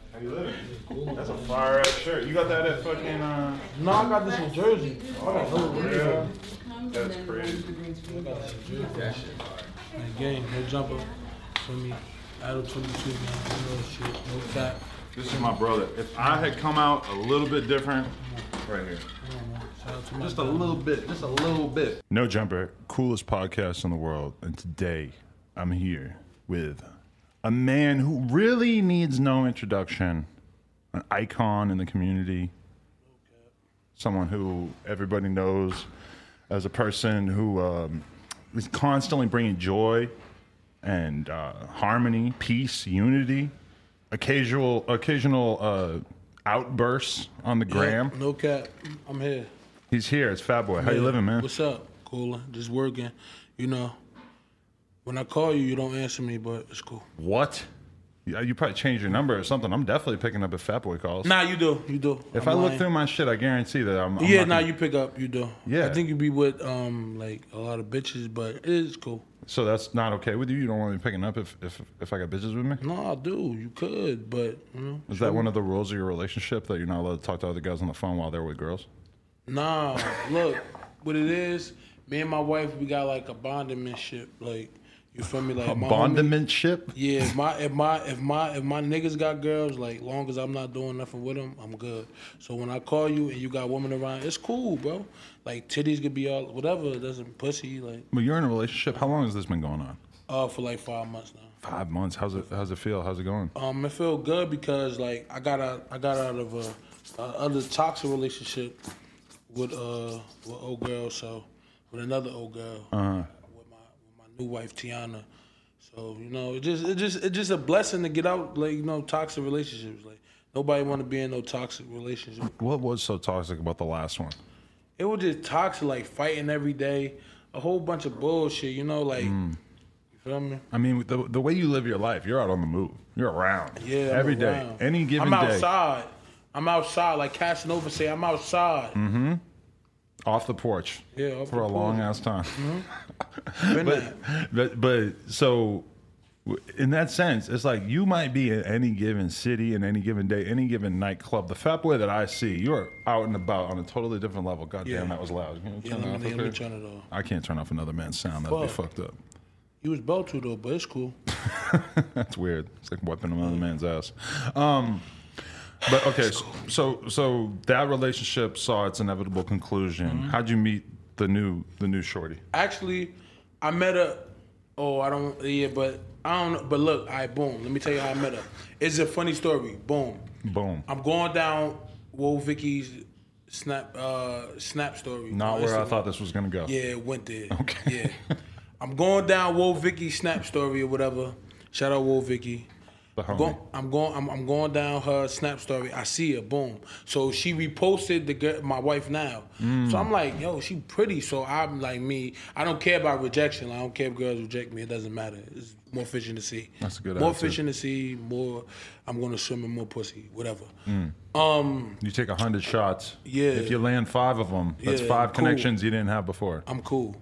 How you living? Cool. That's a fire ass shirt. You got that at fucking No, I got this in Jersey. I got no yeah. That's crazy. I got this in Jersey. That shit fire. And again, no jumper for me. Idol 22, man. No shit, no cap. This is my brother. If I had come out a little bit different, right here. Just a little bit. Just a little bit. No Jumper, coolest podcast in the world. And today, I'm here with a man who really needs no introduction. An icon in the community. Someone who everybody knows as a person who is constantly bringing joy and harmony, peace, unity. Occasional outbursts on the gram. No cap. I'm here. He's here. It's Fat Boy. How you living, man? What's up? Cool. Just working. You know, when I call you, you don't answer me, but it's cool. What? You probably changed your number or something. I'm definitely picking up if Fat Boy calls. Nah, you do. You do. If I look through my shit, I guarantee that I'm yeah, not nah, gonna... you pick up. You do. Yeah. I think you be with like a lot of bitches, but it is cool. So that's not okay with you? You don't want me picking up if I got bitches with me? No, I do. You could, but you know. Is that one of the rules of your relationship that you're not allowed to talk to other guys on the phone while they're with girls? Nah, look, what it is, me and my wife, we got like a bondmanship, like, you feel me? Like A bondmanship? Yeah, if my niggas got girls, like, long as I'm not doing nothing with them, I'm good. So when I call you and you got women around, it's cool, bro. Like, titties could be all, whatever, it doesn't pussy, like. But you're in a relationship. How long has this been going on? For like 5 months now. 5 months. How's it feel? How's it going? It feel good because, like, I got out of a other toxic relationship with old girl, so with another old girl, with my new wife Tiana. So you know, it's just a blessing to get out, like, you know, toxic relationships. Like, nobody want to be in no toxic relationship. What was so toxic about the last one? It was just toxic, like fighting every day, a whole bunch of bullshit. You know, like you feel me? I mean, the way you live your life, you're out on the move. You're around. Yeah, every day, any given day. I'm outside, like Casanova say, I'm outside. Mm-hmm. Off the porch. Yeah, for a long ass time. Mm-hmm. but so, in that sense, it's like you might be in any given city, in any given day, any given nightclub. The Fat Boy that I see, you're out and about on a totally different level. God damn, that was loud. Let me turn it off. I can't turn off another man's sound. That'd be fucked up. You was about to though, but it's cool. That's weird. It's like wiping another man's ass. But okay, so that relationship saw its inevitable conclusion. Mm-hmm. How'd you meet the new shorty? Actually, I met her. But I don't know. But look, all right, boom. Let me tell you how I met her. It's a funny story. Boom. I'm going down Whoa Vicky's snap story. Not where I thought this was gonna go. Yeah, it went there. Okay. Yeah. I'm going down Whoa Vicky's snap story or whatever. Shout out Whoa Vicky. I'm going down her snap story. I see her, boom. So she reposted my wife now. So I'm like, yo, she pretty. So I'm like me. I don't care about rejection. I don't care if girls reject me. It doesn't matter. It's more fishing to see. That's a good More attitude. fishing to see. More. I'm gonna swim in more pussy. Whatever. You take 100 shots. Yeah. If you land 5 of them, that's 5 connections you didn't have before. I'm cool.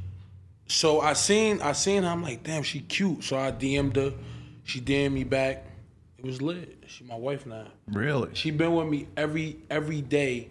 So I seen her. I'm like, damn, she cute. So I DM'd her. She DM'd me back. It was lit. She my wife now. Really? She been with me every day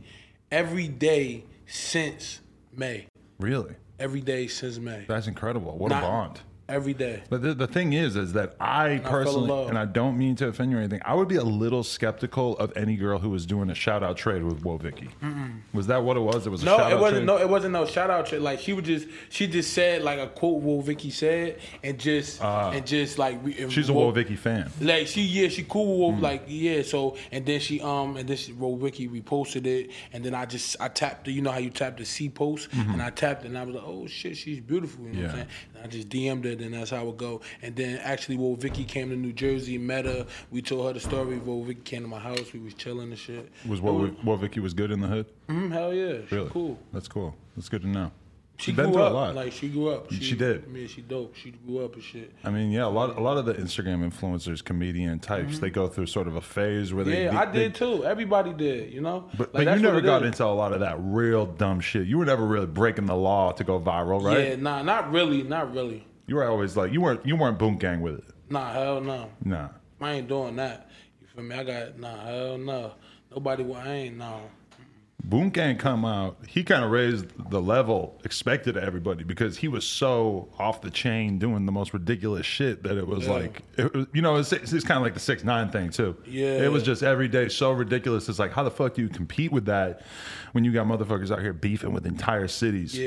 since May. Really? Every day since May. That's incredible. What a bond. Every day. But the thing is that I personally, and I don't mean to offend you or anything, I would be a little skeptical of any girl who was doing a shout out trade with Whoa Vicky. Was that what it was? It was a shout out trade? No, it wasn't no shout out trade. Like she just said like a quote Whoa Vicky said and just like she's a Whoa Vicky fan. Like she cool with like so and then she Whoa Vicky reposted it and then I tapped you know how you tap the C post and I tapped it and I was like, oh shit, she's beautiful, you know what I'm saying? And I just DM'd her. And that's how it go. And then actually, Whoa Vicky came to New Jersey, met her. We told her the story. Whoa Vicky came to my house. We was chilling and shit. Was Whoa Vicky was good in the hood? Hell yeah. Really? Cool. That's cool. That's good to know. She grew up. A lot. Like she grew up. She did. Yeah, she dope. She grew up and shit. I mean, yeah, a lot of the Instagram influencers, comedian types, they go through sort of a phase where they. Yeah, I did too. Everybody did, you know. But you never got into a lot of that real dumb shit. You were never really breaking the law to go viral, right? Yeah, nah, not really. You were always like you weren't boom gang with it. Nah, hell no. Nah. I ain't doing that. You feel me? Hell no. Nobody, I ain't, no. Boom Gang come out, he kind of raised the level expected of everybody because he was so off the chain doing the most ridiculous shit that it was like, it's kind of like the 6ix9ine thing too. Yeah. It was just every day so ridiculous. It's like, how the fuck do you compete with that when you got motherfuckers out here beefing with entire cities?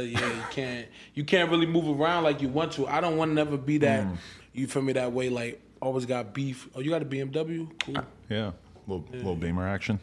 You can't really move around like you want to. I don't want to never be that, you feel me, that way, like, always got beef. Oh, you got a BMW? Cool. Yeah, little Beamer action.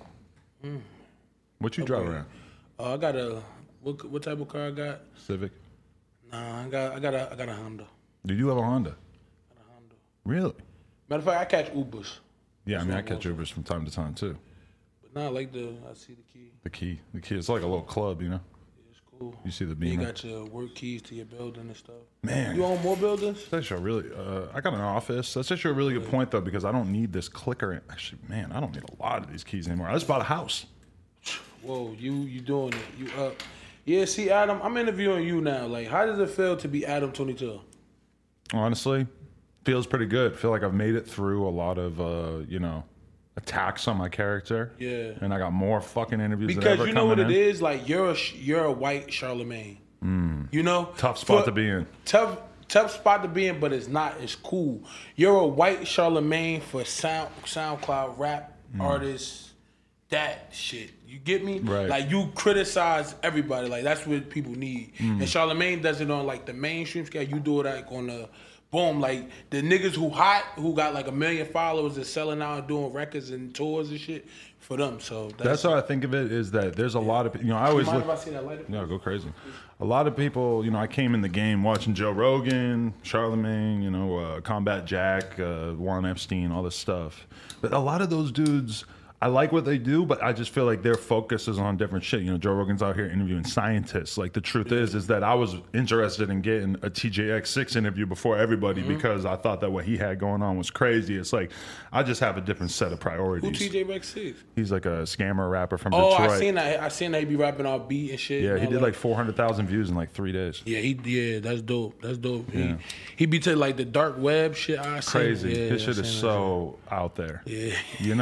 What you drive around? I got a what type of car I got? Civic. Nah, I got a Honda. Do you have a Honda? I got a Honda. Really? Matter of fact, I catch Ubers. Yeah, I mean I catch Ubers from time to time too. But nah, I see the key. The key. It's like a little club, you know. Yeah, it's cool. You see the Beamer. You got your work keys to your building and stuff. Man, you own more buildings? That's actually really. I got an office. That's actually a really good point though because I don't need this clicker. Actually, man, I don't need a lot of these keys anymore. I just bought a house. Whoa, you doing it? You up? Yeah, see, Adam, I'm interviewing you now. Like, how does it feel to be Adam 22? Honestly, feels pretty good. Feel like I've made it through a lot of attacks on my character. Yeah, and I got more fucking interviews. Because you know what it is. Like, you're a white Charlemagne. You know, tough spot to be in. Tough spot to be in, but it's not. It's cool. You're a white Charlemagne for SoundCloud rap artists. That shit, you get me? Right. Like, you criticize everybody. Like, that's what people need. And Charlemagne does it on like the mainstream scale. You do it like on the boom, like the niggas who got like 1 million followers and selling out and doing records and tours and shit for them. So that's how I think of it. Is that there's a lot of I always mind look. If I see that light up? No, go crazy. A lot of people, I came in the game watching Joe Rogan, Charlemagne, Combat Jack, Warren Epstein, all this stuff. But a lot of those dudes, I like what they do, but I just feel like their focus is on different shit. Joe Rogan's out here interviewing scientists. Like, the truth is that I was interested in getting a TJX6 interview before everybody because I thought that what he had going on was crazy. It's like, I just have a different set of priorities. Who TJX6? He's like a scammer rapper from Detroit. Oh, I seen that he be rapping all beat and shit. Yeah, he did like 400,000 views in like 3 days. Yeah, that's dope. That's dope. Yeah. He be to like the dark web shit. Crazy. Yeah, his shit is so out there. Yeah.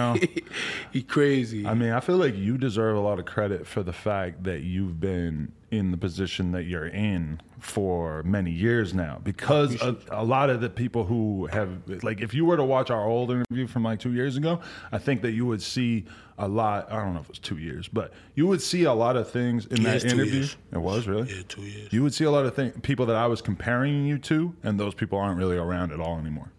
He crazy. I mean, I feel like you deserve a lot of credit for the fact that you've been in the position that you're in for many years now, because a lot of the people who have, like, if you were to watch our old interview from like 2 years ago, I think that you would see a lot. I don't know if it was 2 years, but you would see a lot of things in that interview. It was really? Yeah, 2 years. You would see a lot of people that I was comparing you to, and those people aren't really around at all anymore.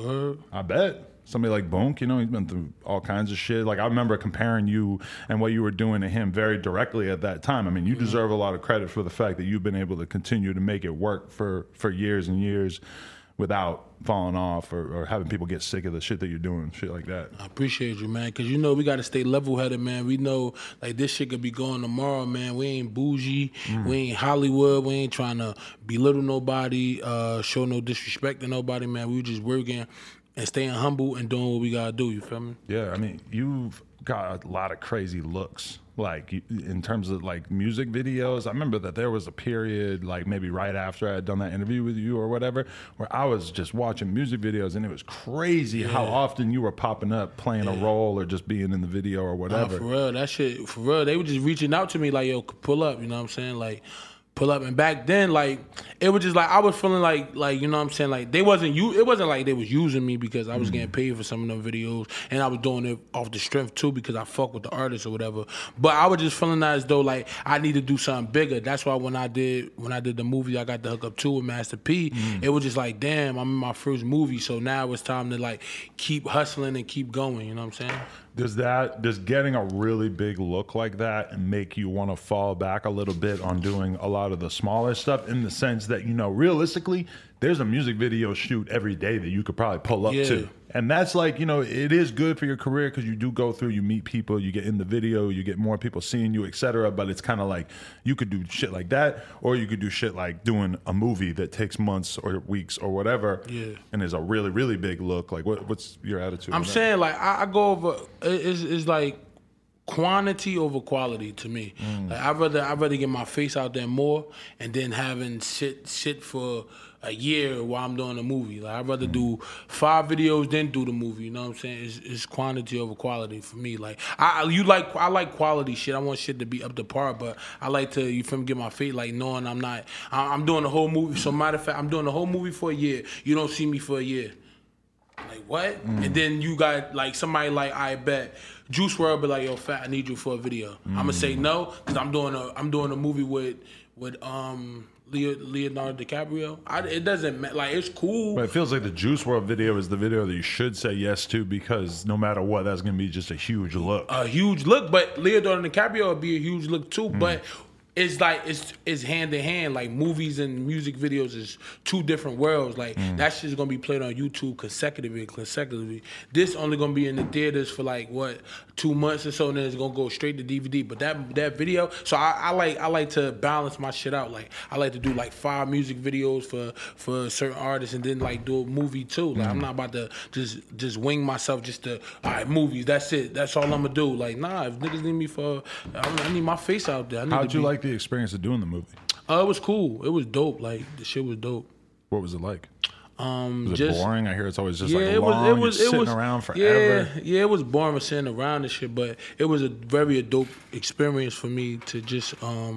I bet. Somebody like Bonk, he's been through all kinds of shit. Like, I remember comparing you and what you were doing to him very directly at that time. I mean, you deserve a lot of credit for the fact that you've been able to continue to make it work for years and years without falling off or having people get sick of the shit that you're doing, shit like that. I appreciate you, man, because we got to stay level-headed, man. We know, like, this shit could be going tomorrow, man. We ain't bougie. We ain't Hollywood. We ain't trying to belittle nobody, show no disrespect to nobody, man. We just working and staying humble and doing what we gotta do. You feel me? Yeah, I mean, you've got a lot of crazy looks. Like, in terms of like music videos, I remember that there was a period, like maybe right after I had done that interview with you or whatever, where I was just watching music videos, and it was crazy how often you were popping up, playing a role or just being in the video or whatever. For real, that shit. For real, they were just reaching out to me like, "Yo, pull up." You know what I'm saying? Like, pull up. And back then, like, it was just like I was feeling like you know what I'm saying, like, it wasn't like they was using me because I was getting paid for some of them videos, and I was doing it off the strength too because I fuck with the artist or whatever. But I was just feeling as though like I need to do something bigger. That's why when I did the movie I got the Hook Up 2 with Master P, it was just like, damn, I'm in my first movie, so now it's time to like keep hustling and keep going. You know what I'm saying? Does getting a really big look like that make you want to fall back a little bit on doing a lot of the smaller stuff, in the sense that, realistically, there's a music video shoot every day that you could probably pull up to. And that's like, it is good for your career because you do go through, you meet people, you get in the video, you get more people seeing you, etc. But it's kind of like you could do shit like that, or you could do shit like doing a movie that takes months or weeks or whatever, and is a really, really big look. Like, what's your attitude? I'm saying, like, I go over, it's like quantity over quality to me. Like, I'd rather get my face out there more, and then having shit for a year while I'm doing a movie. Like I'd rather do 5 videos than do the movie. You know what I'm saying? It's quantity over quality for me. Like I like quality shit. I want shit to be up to par, but I like to, you feel me, get my feet like knowing I'm doing the whole movie. So matter of fact, I'm doing the whole movie for a year. You don't see me for a year. Like what? And then you got like somebody like I bet Juice WRLD be like, yo, Fat, I need you for a video. I'ma say no because I'm doing a movie with Leonardo DiCaprio. It doesn't matter. Like it's cool. But it feels like the Juice WRLD video is the video that you should say yes to because no matter what, that's gonna be just a huge look. A huge look, but Leonardo DiCaprio would be a huge look too. But it's like it's hand in hand. Like movies and music videos is 2 different worlds. Like that shit's gonna be played on YouTube consecutively. This only gonna be in the theaters for like 2 months or so, and then it's gonna go straight to DVD. But that video, so I like to balance my shit out. Like I like to do like 5 music videos for certain artists, and then like do a movie too. Like I'm not about to just wing myself just to movies. That's it. That's all I'm gonna do. Like nah, if niggas need me for, I need my face out there. How'd you like the experience of doing the movie? It was cool. It was dope. Like the shit was dope. What was it like? Was it just boring? I hear it's always just like long, it was sitting around forever. Yeah, it was boring with sitting around and shit, but it was a very dope experience for me to just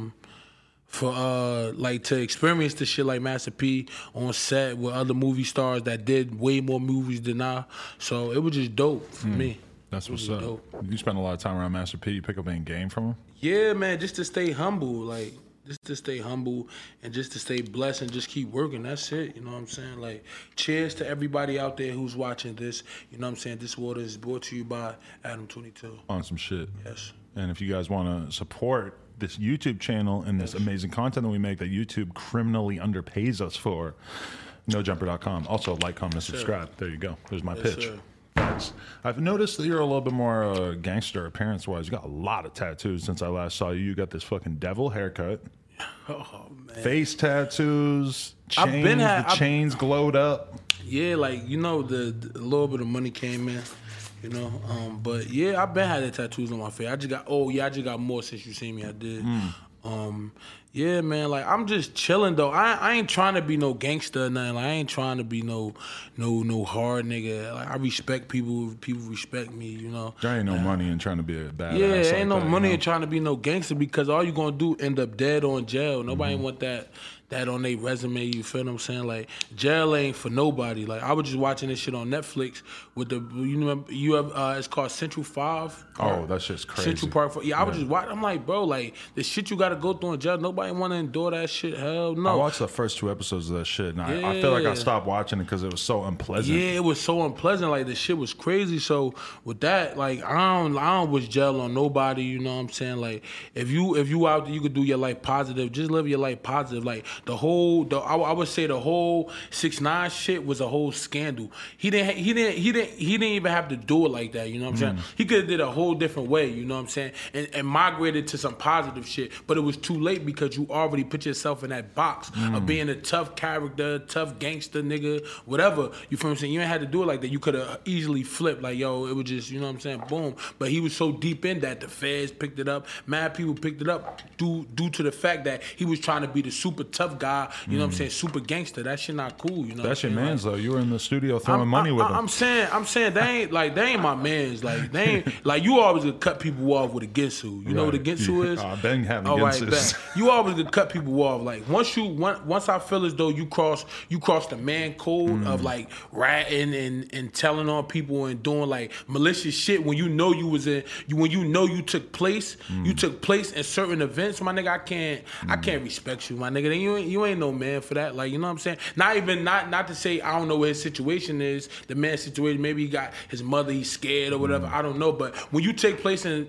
to experience the shit like Master P on set with other movie stars that did way more movies than I. So it was just dope for me. That's what's up. Dope. You spend a lot of time around Master P. You pick up any game from him? Yeah, man, just to stay humble, like just to stay humble and just to stay blessed and just keep working. That's it. You know what I'm saying? Like, cheers to everybody out there who's watching this. You know what I'm saying? This water is brought to you by Adam 22. On some shit. Yes. And if you guys want to support this YouTube channel and this amazing content that we make that YouTube criminally underpays us for, NoJumper.com. Also, like, comment, and subscribe. There you go. There's my pitch. Sir. Thanks. I've noticed that you're a little bit more gangster appearance-wise. You got a lot of tattoos since I last saw you. You got this fucking devil haircut. Oh, man. Face tattoos. Chains glowed up. Yeah, like, you know, the little bit of money came in. You know, but yeah, I've been had the tattoos on my face. I just got more since you seen me. I did. Yeah, man, like I'm just chilling though. I ain't trying to be no gangster or nothing. Like, I ain't trying to be no hard nigga. Like I respect people. People respect me. You know. There ain't no money in trying to be a badass. Yeah, ain't no money in trying to be no gangster because all you gonna do end up dead or in jail. Nobody want that on their resume. You feel what I'm saying? Like jail ain't for nobody. Like I was just watching this shit on Netflix with it's called Central 5. Oh, that shit's crazy. Central Park. Yeah, I was just watching. I'm like, bro, like the shit you got to go through in jail. Nobody want to endure that shit. Hell no. I watched the first 2 episodes of that shit, and I feel like I stopped watching it because it was so unpleasant. Yeah, it was so unpleasant. Like the shit was crazy. So with that, like I don't wish jail on nobody. You know what I'm saying? Like if you out there, you could do your life positive. Just live your life positive. Like I would say the whole 6ix9ine shit was a whole scandal. He didn't even have to do it like that. You know what I'm saying? He could have did a whole different way. You know what I'm saying? And migrated to some positive shit. But it was too late because you already put yourself in that box of being a tough character, tough gangster nigga, whatever. You feel what I'm saying? You ain't had to do it like that. You could have easily flipped like, yo, it was just, you know what I'm saying? Boom. But he was so deep in that the feds picked it up. Mad people picked it up due to the fact that he was trying to be the super tough guy, you know what I'm saying, super gangster. That shit not cool, you know. That's your mans though. You were in the studio throwing money with him. I'm saying they ain't my mans. Like they ain't like you always gonna cut people off with a Ginsu. You know what a Ginsu is? I've been having Ginsus. You always gonna cut people off. Like once I feel as though you cross the man code of like ratting and telling on people and doing like malicious shit when you know you took place in certain events, my nigga, I can't respect you, my nigga. Then you ain't no man for that. Like, you know what I'm saying? Not to say I don't know what his situation is, the man's situation. Maybe he got his mother, he's scared or whatever. I don't know. But when you take place in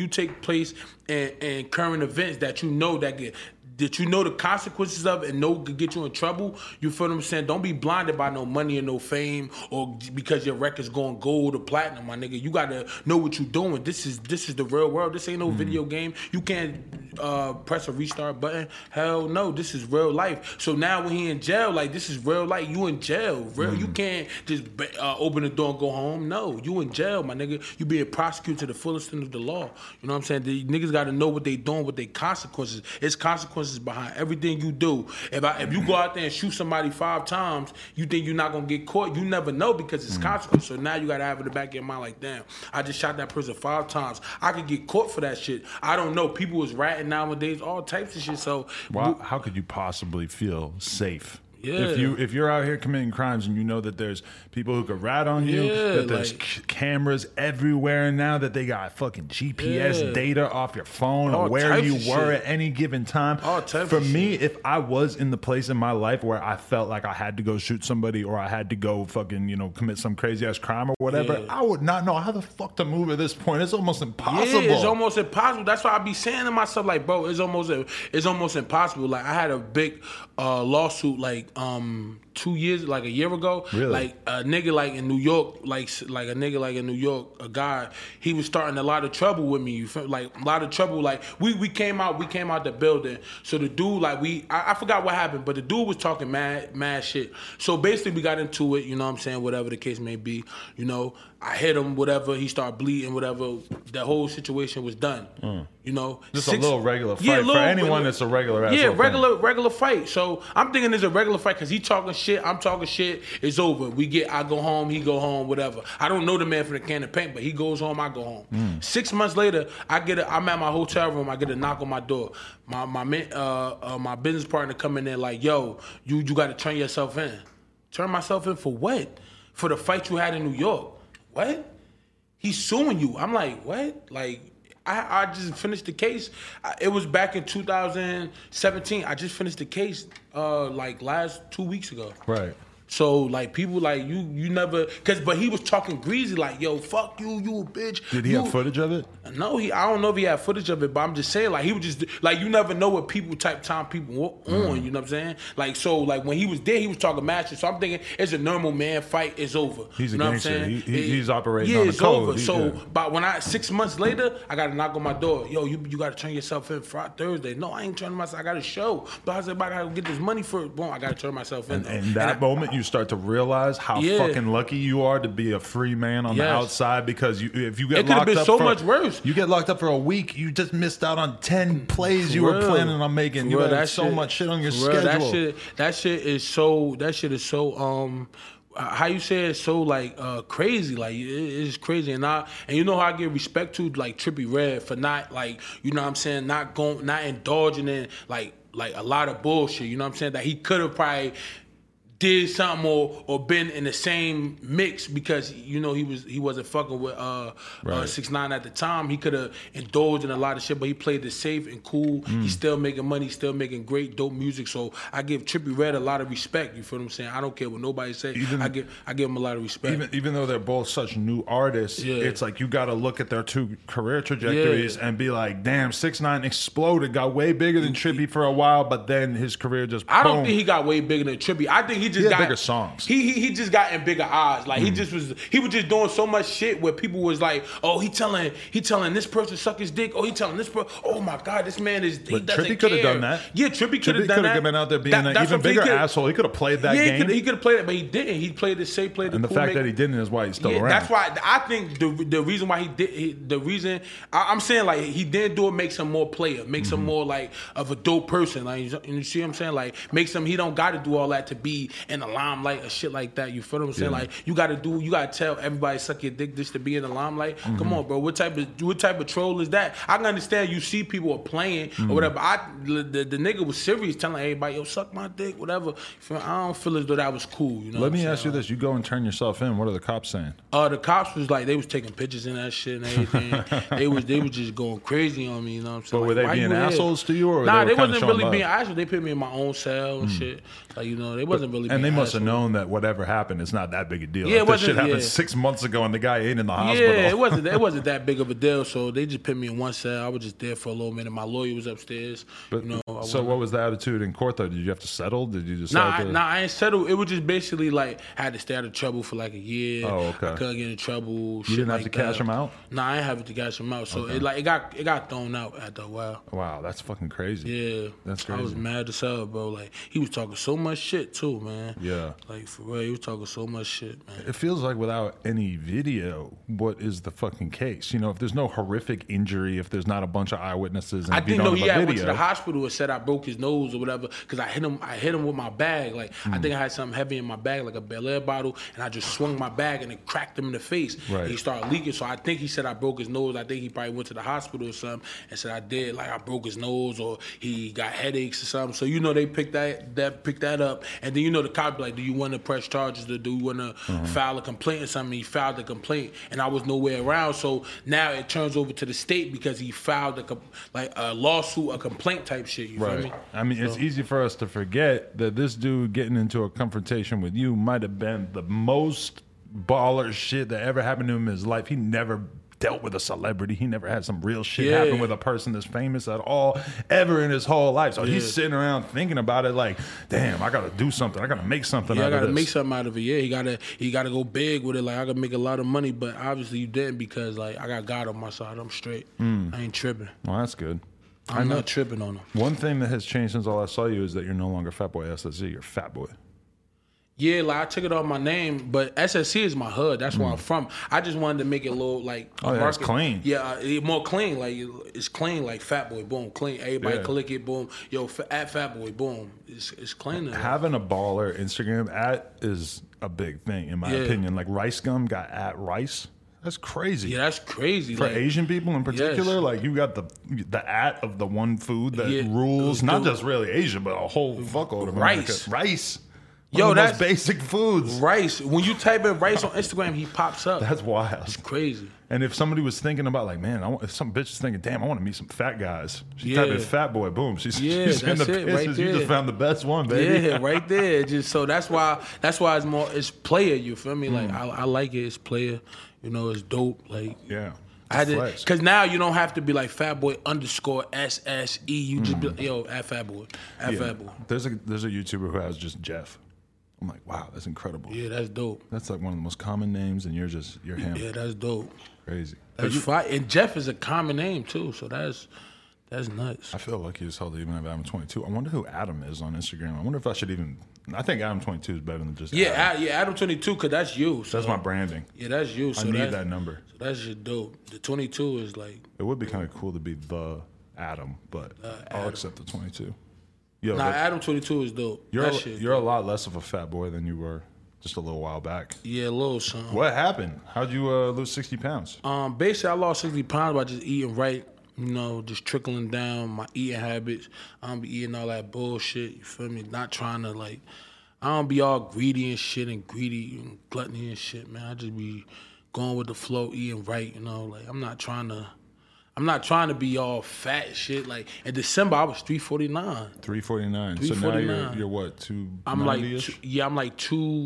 current events that you know the consequences of and know could get you in trouble, you feel what I'm saying? Don't be blinded by no money or no fame or because your record's going gold or platinum, my nigga. You gotta know what you're doing. This is the real world. This ain't no video game. You can't press a restart button. Hell no, this is real life. So now when he in jail, like this is real life. You in jail. You can't just open the door and go home. No, you in jail, my nigga. You being prosecuted to the fullest extent of the law. You know what I'm saying? The niggas got to know what they doing, what they consequences. It's consequences behind everything you do. If you go out there and shoot somebody 5 times, you think you're not gonna get caught. You never know because it's consequences. So now you gotta have it in the back of your mind like, damn, I just shot that person 5 times. I could get caught for that shit. I don't know. People is ratting nowadays, all types of shit. So how could you possibly feel safe? Yeah. If you're out here committing crimes and you know that there's people who could rat on you, that there's cameras everywhere now, that they got fucking GPS data off your phone of where you were at any given time. For me, if I was in the place in my life where I felt like I had to go shoot somebody or I had to go fucking, commit some crazy ass crime or whatever, I would not know how the fuck to move at this point. It's almost impossible. Yeah, it's almost impossible. That's why I be saying to myself, like, bro, it's almost impossible. Like, I had a big lawsuit, like, 2 years, like a year ago, really? Like a nigga like in New York, a guy, he was starting a lot of trouble with me. You feel like a lot of trouble. Like we came out the building. So the dude, like I forgot what happened, but the dude was talking mad shit. So basically we got into it, you know what I'm saying, whatever the case may be, I hit him, whatever, he started bleeding, whatever. The whole situation was done. Just a little regular fight for anyone that's a regular asshole. Yeah, regular fight. So I'm thinking it's a regular fight because he talking shit, I'm talking shit, it's over. I go home, he go home, whatever. I don't know the man from the can of paint, but he goes home, I go home. 6 months later, I'm at my hotel room, I get a knock on my door. My business partner come in there like, yo, you got to turn yourself in. Turn myself in for what? For the fight you had in New York. What? He's suing you. I'm like, what? Like, I just finished the case. It was back in 2017. I just finished the case like last 2 weeks ago. Right. So like people like you never but he was talking greasy like, yo, fuck you a bitch. Did he have footage of it? No, I don't know if he had footage of it, but I'm just saying like he was just like, you never know what type time people on, you know what I'm saying? Like so like when he was there, he was talking mad shit. So I'm thinking it's a normal man fight, it's over. He's a gangster. What I'm saying? He's operating on the code. It's over. But when 6 months later, I got a knock on my door. Yo, you got to turn yourself in Friday, Thursday. No, I ain't turning myself. I got a show. But I said, I got to get this money for it. Boom, I got to turn myself in. And that moment, you start to realize how fucking lucky you are to be a free man on the outside, because if you get locked up, so much worse. You get locked up for a week, you just missed out on 10 plays you were planning on making. You had so much shit on your schedule. That shit is so how you say it's so like crazy, like it's crazy, and you know how I give respect to like Trippie Redd for not like, you know what I'm saying, not indulging in like a lot of bullshit, you know what I'm saying, that he could have probably did something or been in the same mix, because he wasn't fucking with 6ix9ine at the time. He could have indulged in a lot of shit, but he played it safe and cool. He's still making money, still making great dope music. So I give Trippie Redd a lot of respect. You feel what I'm saying? I don't care what nobody say. I give him a lot of respect. Even though they're both such new artists, it's like you got to look at their two career trajectories and be like, damn, 6ix9ine exploded, got way bigger than Trippie for a while, but then his career just I don't think he got way bigger than Trippie. I think he just got bigger songs. He just got in bigger eyes. Like he was just doing so much shit where people was like, oh, he telling this person suck his dick. Oh, he telling this person. Oh my God, this man is. But Trippie could have done that. Yeah, Trippie could have done that. Trippie could have been out there being an even bigger asshole. He could have played that game. He could have played it, but he didn't. He played it safe, played it cool. And the fact that he didn't is why he's still around. That's why I think the reason why he did the reason I'm saying like he didn't do it makes him more player, makes him more like of a dope person. Like you see what I'm saying? Like makes him, he don't got to do all that to be in the limelight or shit like that. You feel what I'm saying? Like you got to tell everybody suck your dick just to be in the limelight. Come on, bro. What type of troll is that? I can understand you see people are playing or whatever. The nigga was serious, telling everybody, yo, suck my dick, whatever. I don't feel as though that was cool. You know. Let me ask you this: you go and turn yourself in. What are the cops saying? The cops was like, they was taking pictures and that shit and everything. they was just going crazy on me. You know what I'm saying? But were they being assholes to you, or nah? They wasn't really being assholes. They put me in my own cell and shit. Like they wasn't really. really. And they must have known that whatever happened, it's not that big a deal. Yeah, this shit happened 6 months ago, and the guy ain't in the hospital. Yeah, it wasn't that big of a deal. So they just put me in one cell. I was just there for a little minute. My lawyer was upstairs. But so what was the attitude in court though? Did you have to settle? Did you just I ain't settled. It was just basically like I had to stay out of trouble for like a year. Oh, okay. I couldn't get in trouble. You didn't have to cash him out? Nah, I ain't have to cash him out. So it got thrown out after a while. Wow, that's fucking crazy. Yeah, that's crazy. I was mad as hell, bro. Like he was talking so much shit too, man. Yeah, like for real, he was talking so much shit, man. It feels like without any video, what is the fucking case? You know, if there's no horrific injury, if there's not a bunch of eyewitnesses, and I didn't know he went to the hospital and said I broke his nose or whatever because I hit him with my bag. Like I think I had something heavy in my bag, like a Bel Air bottle, and I just swung my bag and it cracked him in the face. Right. And he started leaking. So I think he said I broke his nose. I think he probably went to the hospital or something and said I did, like I broke his nose or he got headaches or something. So they picked that up, and then the cop be like, do you want to press charges or do you want to file a complaint or something? He filed a complaint, and I was nowhere around. So now it turns over to the state because he filed a lawsuit, a complaint type shit. You feel me? I mean, it's easy for us to forget that this dude getting into a confrontation with you might have been the most baller shit that ever happened to him in his life. He never dealt with a celebrity. He never had some real shit happen with a person that's famous at all ever in his whole life. So he's sitting around thinking about it like, damn, I gotta do something. I gotta make something out of this. I gotta make something out of it. Yeah, he gotta go big with it. Like I gotta make a lot of money, but obviously you didn't because like I got God on my side. I'm straight. I ain't tripping. Well, that's good. I'm not tripping on him. One thing that has changed since all I saw you is that you're no longer Fatboy SSE. You're Fat Boy. Yeah, like I took it off my name, but SSC is my hood. That's where I'm from. I just wanted to make it a little like it's clean. Yeah, more clean. Like it's clean, like Fat Boy, boom, clean. Everybody click it, boom. Yo, at Fat Boy, boom. It's clean. Having a baller Instagram is a big thing in my opinion. Like Rice Gum got at Rice. That's crazy. Yeah, that's crazy. For Asian people in particular, like you got the at of the one food that rules, not just really Asia, but a whole fuckload of America. Rice. Yo, that's basic foods. Rice. When you type in rice on Instagram, he pops up. That's wild. It's crazy. And if somebody was thinking about like, man, if some bitch is thinking, damn, I want to meet some fat guys. She typed in Fat Boy, boom. She's in the pisses. Right there. You just found the best one, baby. Yeah, right there. Just so that's why it's player. You feel me? Like I like it. It's player. It's dope. Like I had to, because now you don't have to be like Fatboy _SSE. You just be like, at Fatboy, Fat Boy. There's a YouTuber who has just Jeff. I'm like, wow, that's incredible. Yeah, that's dope. That's like one of the most common names, and you're him. Yeah, that's dope. Crazy. That's fine. And Jeff is a common name too, so that's nuts. I feel lucky as hell to even have Adam 22. I wonder who Adam is on Instagram. I wonder if I should even. I think Adam 22 is better than just Adam. Adam 22 because that's you. So. That's my branding. Yeah, that's you. So I need that number. So that's just dope. The 22 is like. It would be kind of cool to be the Adam, but I'll accept the 22. Yo, Adam 22 is dope. You're a lot less of a fat boy than you were just a little while back. Yeah, a little something. What happened? How'd you lose 60 pounds? Basically, I lost 60 pounds by just eating right. Just trickling down my eating habits. I don't be eating all that bullshit. You feel me? Not trying to I don't be all greedy and shit and greedy and gluttony and shit, man. I just be going with the flow, eating right. I'm not trying to be all fat shit. Like in December, I was 349. 349. So now you're what? 290-ish? I'm like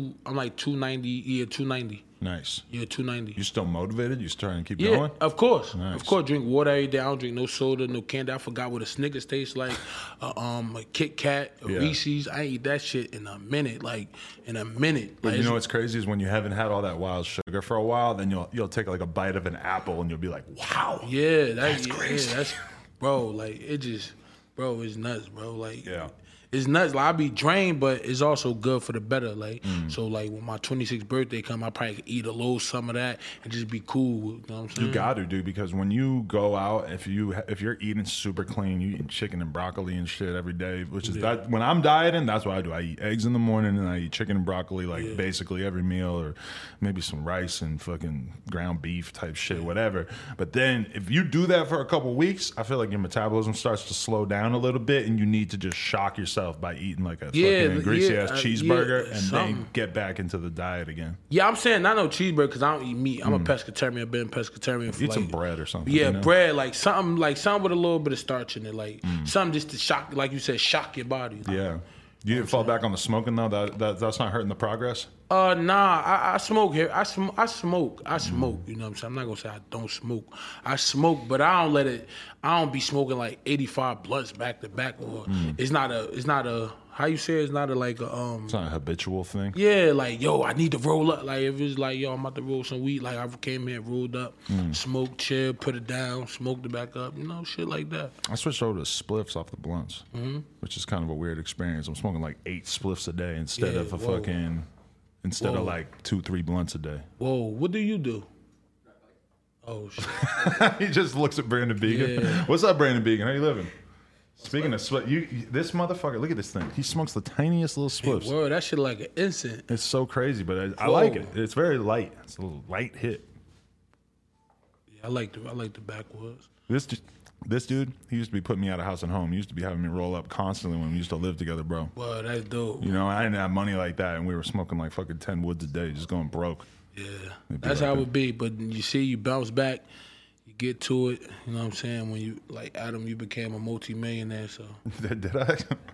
290. Yeah, 290. Nice. Yeah, 290. You still motivated? You starting to keep going? Yeah, of course. Nice. Of course, drink water every day. I don't drink no soda, no candy. I forgot what a Snickers tastes like. A Kit Kat, a Reese's. I ain't eat that shit in a minute. But you know what's crazy is when you haven't had all that wild sugar for a while, then you'll take like a bite of an apple and you'll be like, wow. Yeah, that's crazy. Yeah, it's nuts, bro. It's nuts. Like I be drained, but it's also good for the better. So when my 26th birthday come, I probably could eat a little some of that and just be cool. You know what I'm saying? You got to, dude, because when you go out, if you're eating super clean, you eating chicken and broccoli and shit every day, which is that when I'm dieting, that's what I do. I eat eggs in the morning and I eat chicken and broccoli basically every meal, or maybe some rice and fucking ground beef type shit, whatever. But then if you do that for a couple weeks, I feel like your metabolism starts to slow down a little bit, and you need to just shock yourself by eating like a fucking greasy ass cheeseburger and then get back into the diet again. Yeah, I'm saying not no cheeseburger because I don't eat meat. I'm a pescatarian. I've been pescatarian for eat some bread or something. Yeah, bread, something with a little bit of starch in it, something just to shock, like you said, shock your body. Yeah. You didn't fall back on the smoking though. That's not hurting the progress. Nah, I smoke here. I smoke. You know what I'm saying? I'm not gonna say I don't smoke. I smoke, but I don't let it. I don't be smoking like 85 blunts back to back. Or it's not a. How you say it's not a like a It's not a habitual thing. Yeah, like yo, I need to roll up. Like if it's like yo, I'm about to roll some weed. Like I came here, rolled up, smoked, chill, put it down, smoked it back up. You know, shit like that. I switched over to spliffs off the blunts, which is kind of a weird experience. I'm smoking like 8 spliffs a day instead of of like 2-3 blunts a day. Whoa, what do you do? Oh shit. He just looks at Brandon Began. Yeah. What's up, Brandon Began? How you living? Speaking of split, this motherfucker, look at this thing. He smokes the tiniest little spliffs. Whoa, that shit like an incense. It's so crazy, but I like it. It's very light. It's a little light hit. Yeah, I like the backwoods. This dude, he used to be putting me out of house and home. He used to be having me roll up constantly when we used to live together, bro. Wow, that's dope. You know, I didn't have money like that, and we were smoking like fucking 10 woods a day, just going broke. Yeah, that's how it would be. But you see, you bounce back. Get to it, you know what I'm saying? When you, like Adam, you became a multi-millionaire, so. Did I?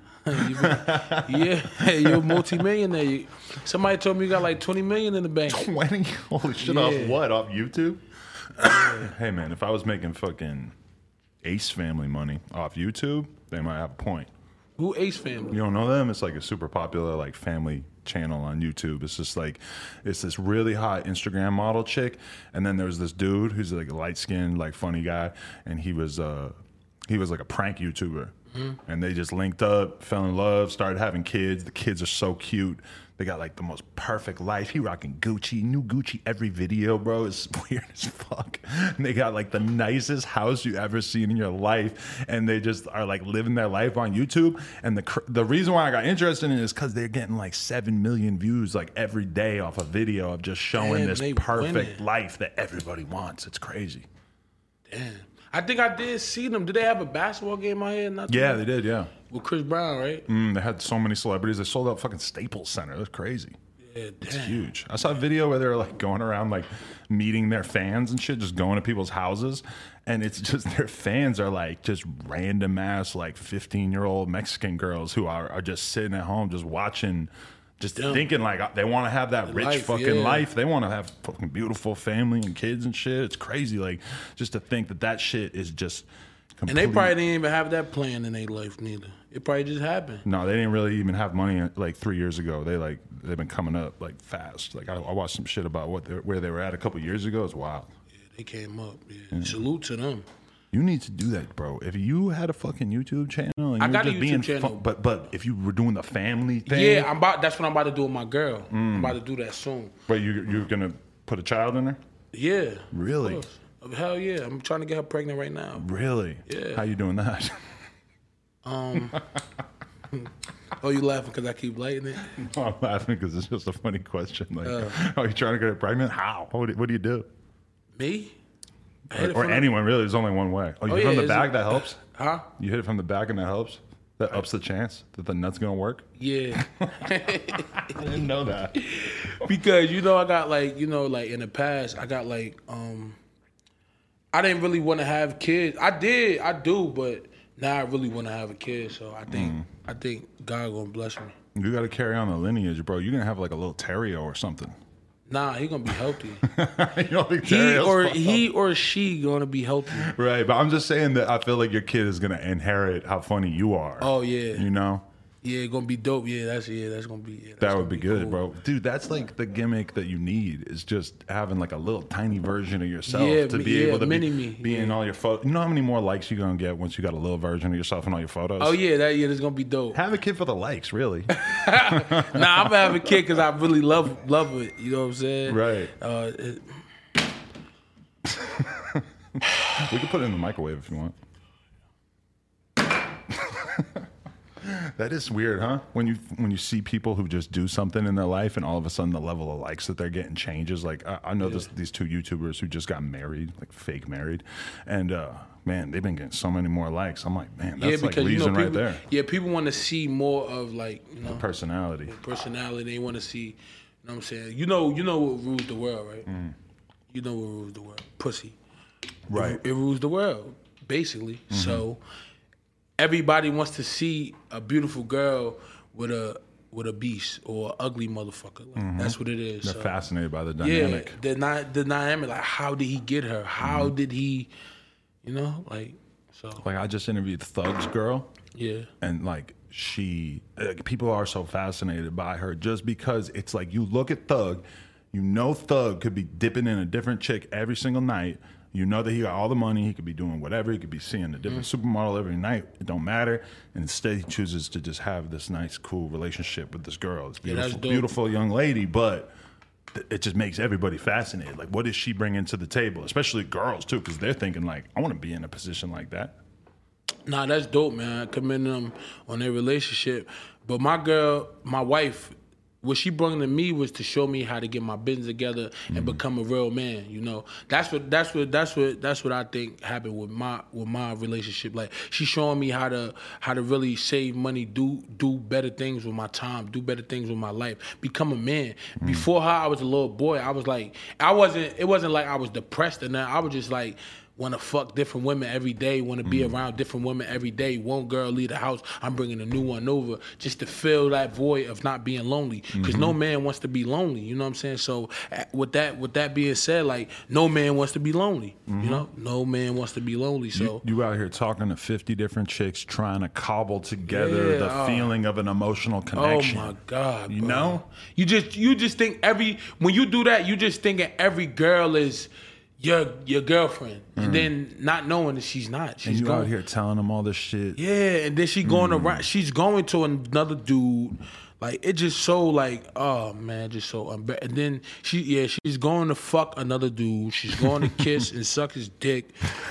Yeah, you're a multi-millionaire. Somebody told me you got like 20 million in the bank. 20? Holy shit, Yeah. off what? Off YouTube? Yeah. Hey man, if I was making fucking Ace Family money off YouTube, they might have a point. Who Ace Family? You don't know them? It's like a super popular like family channel on YouTube. It's just like, it's this really hot Instagram model chick, and then there's this dude who's like a light skinned, like funny guy, and he was like a prank YouTuber, and they just linked up, fell in love, started having kids. The kids are so cute. They got like the most perfect life. He rocking Gucci, new Gucci every video, bro. It's weird as fuck. And they got like the nicest house you ever seen in your life, and they just are like living their life on YouTube. And the reason why I got interested in it is because they're getting like 7 million views like every day off a video of just showing this perfect life that everybody wants. It's crazy. Damn. I think I did see them. Did they have a basketball game out here? Yeah, they did, yeah. With Chris Brown, right? They had so many celebrities. They sold out fucking Staples Center. That's crazy. Yeah, damn. It's huge. I saw a video where they were like going around like meeting their fans and shit, just going to people's houses. And it's just their fans are like just random ass like 15-year-old Mexican girls who are just sitting at home just watching, just thinking like they want to have that rich fucking life. They want to have fucking beautiful family and kids and shit. It's crazy. Like just to think that shit is just complete. And they probably didn't even have that plan in their life neither. It probably just happened. No, they didn't really even have money like 3 years ago. They've been coming up like fast. Like I watched some shit about where they were at a couple years ago. It's wild. Yeah, they came up. Yeah. Salute to them. You need to do that, bro. If you had a fucking YouTube channel, and I you got were a just YouTube being channel. But if you were doing the family thing, Yeah, that's what I'm about to do with my girl. I'm about to do that soon. But you're gonna put a child in there? Yeah. Really? Of course. Hell yeah. I'm trying to get her pregnant right now. Really? Yeah. How you doing that? Oh, you laughing because I keep lighting it? No, I'm laughing because it's just a funny question. Like, are you trying to get her pregnant? How? What do you do? Me? Or anyone, really. There's only one way. Oh, you hit it from the back? That helps? Huh? You hit it from the back and that helps? That ups the chance that the nut's going to work? Yeah. I didn't know that. Because, I got like, in the past, I got like, I didn't really want to have kids. I do, but now I really want to have a kid. So I think God gonna bless me. You got to carry on the lineage, bro. You're going to have like a little terrier or something. Nah, he gonna be healthy. You don't think he or she gonna be healthy. Right, but I'm just saying that I feel like your kid is gonna inherit how funny you are. Oh yeah. You know? Yeah, gonna be dope. That's gonna be. That would be good, cool. Bro. Dude, that's like the gimmick that you need is just having like a little tiny version of yourself to be able to be in all your photos. You know how many more likes you're gonna get once you got a little version of yourself in all your photos? Oh yeah, that's gonna be dope. Have a kid for the likes, really. Nah, I'm gonna have a kid because I really love it. You know what I'm saying? Right. We can put it in the microwave if you want. That is weird, huh? When you see people who just do something in their life and all of a sudden the level of likes that they're getting changes. Like I know these two YouTubers who just got married, like fake married, and man, they've been getting so many more likes. I'm like, man, that's like reason right there. Yeah, people want to see more of personality. Personality. They want to see. You know what I'm saying? You know what rules the world, right? You know what rules the world? Pussy. Right. It rules the world, basically. So everybody wants to see a beautiful girl with a beast or an ugly motherfucker. Like, that's what it is. They're fascinated by the dynamic. Yeah, the dynamic. Like, how did he get her? How did he, like, so. Like, I just interviewed Thug's girl. Yeah. And, like, people are so fascinated by her just because it's like you look at Thug, Thug could be dipping in a different chick every single night. You know that he got all the money. He could be doing whatever. He could be seeing a different supermodel every night. It don't matter. And instead, he chooses to just have this nice, cool relationship with this girl. This beautiful, beautiful young lady. But it just makes everybody fascinated. Like, what does she bring into the table? Especially girls, too, because they're thinking, like, I want to be in a position like that. Nah, that's dope, man. I commend them on their relationship. But my girl, my wife, what she brought to me was to show me how to get my business together and become a real man. That's what I think happened with my relationship. Like, she's showing me how to really save money, do better things with my time, do better things with my life, become a man. Before her, I was a little boy. I was like, it wasn't like I was depressed or nothing. I was just like, want to fuck different women every day, want to be around different women every day. One girl leave the house, I'm bringing a new one over just to fill that void of not being lonely. Because no man wants to be lonely, you know what I'm saying? So with that being said, like, no man wants to be lonely, No man wants to be lonely. So you out here talking to 50 different chicks trying to cobble together the feeling of an emotional connection. Oh my God, you know? You just think when you do that, you just thinking every girl is your girlfriend, and then not knowing that she's not. She's and you out here telling them all this shit. Yeah, and then she's going to another dude. Like, it just so like, oh man, just so unbearable. And then she's going to fuck another dude. She's going to kiss and suck his dick.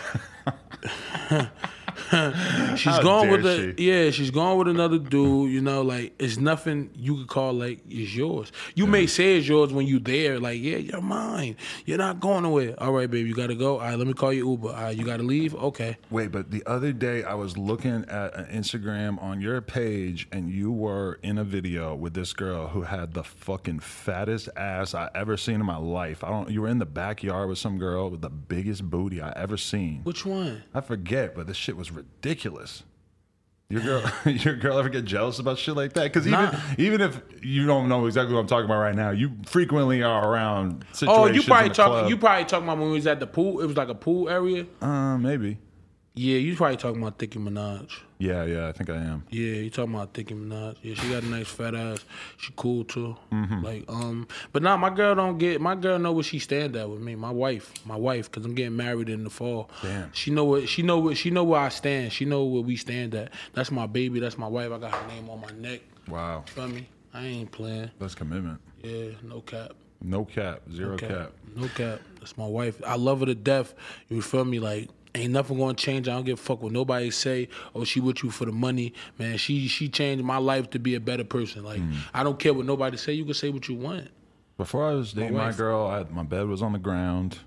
She's going with another dude, like, it's nothing you could call like it's yours. You may say it's yours when you there, like, yeah, you're mine. You're not going nowhere. All right, baby, you gotta go. All right, let me call you Uber. All right, you gotta leave? Okay. Wait, but the other day I was looking at an Instagram on your page and you were in a video with this girl who had the fucking fattest ass I ever seen in my life. You were in the backyard with some girl with the biggest booty I ever seen. Which one? I forget, but this shit was ridiculous. Your girl ever get jealous about shit like that? Because even if you don't know exactly what I'm talking about right now, you frequently are around situations. Oh, you probably talking about when we was at the pool. It was like a pool area. Maybe. Yeah, you probably talking about Nicki Minaj. Yeah, I think I am. Yeah, you talking about Nicki Minaj. Yeah, she got a nice fat ass. She cool too. Like, but nah, my girl know where she stand at with me. My wife, because I'm getting married in the fall. Damn. She know where I stand. She know where we stand at. That's my baby. That's my wife. I got her name on my neck. Wow. Feel me? I ain't playing. That's commitment. Yeah, no cap. No cap. Zero cap. No cap. That's my wife. I love her to death. You feel me? Like, ain't nothing gonna change. I don't give a fuck what nobody say. Oh, she with you for the money, man. She changed my life to be a better person. Like, I don't care what nobody say. You can say what you want. Before I was dating my girl, my bed was on the ground.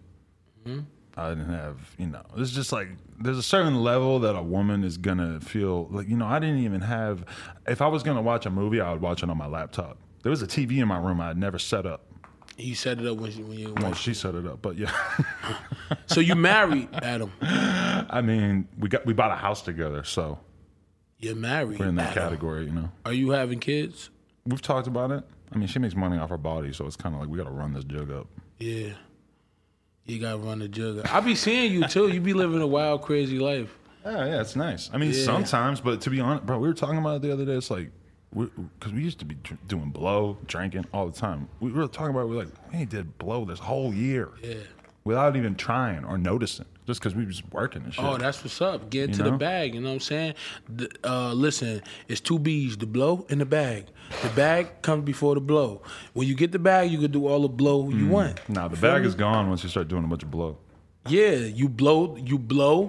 I didn't have, it's just like, there's a certain level that a woman is gonna feel like, I didn't even have. If I was gonna watch a movie, I would watch it on my laptop. There was a TV in my room I had never set up. You set it up when you. No, she set it up, but yeah. So you married, Adam? I mean, we bought a house together, so. You're married. We're in that Adam. category, Are you having kids? We've talked about it. I mean, she makes money off her body, so it's kind of like we got to run this jug up. Yeah, you got to run the jug up. I be seeing you too. You be living a wild, crazy life. Yeah, it's nice. I mean, sometimes, but to be honest, bro, we were talking about it the other day. It's like. Because we used to be doing blow, drinking all the time. We were talking about, we did blow this whole year. Yeah. Without even trying or noticing. Just because we were just working and shit. Oh, that's what's up. Get into the bag, you know what I'm saying? Listen, it's 2 B's, the blow and the bag. The bag comes before the blow. When you get the bag, you can do all the blow you want. Nah, the bag is gone once you start doing a bunch of blow. Yeah, you blow. You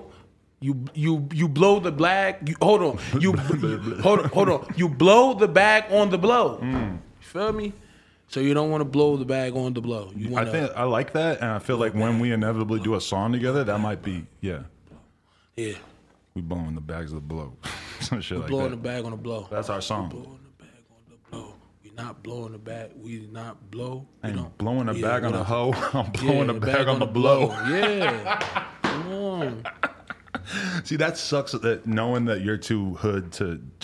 blow the bag. Hold on. Hold on. You blow the bag on the blow. You feel me? So you don't want to blow the bag on the blow. I think I like that, and I feel like when we inevitably do a song together, that might be Yeah. We blowing the bags of the blow. Some shit like that. Blowing the bag on the blow. That's our song. Blowing the bag on the blow. We not blowing the bag. We not blow. I ain't blowing the bag on the hoe. I'm blowing the bag on the blow. Yeah. Come on. See, that sucks. That knowing that you're too hood to just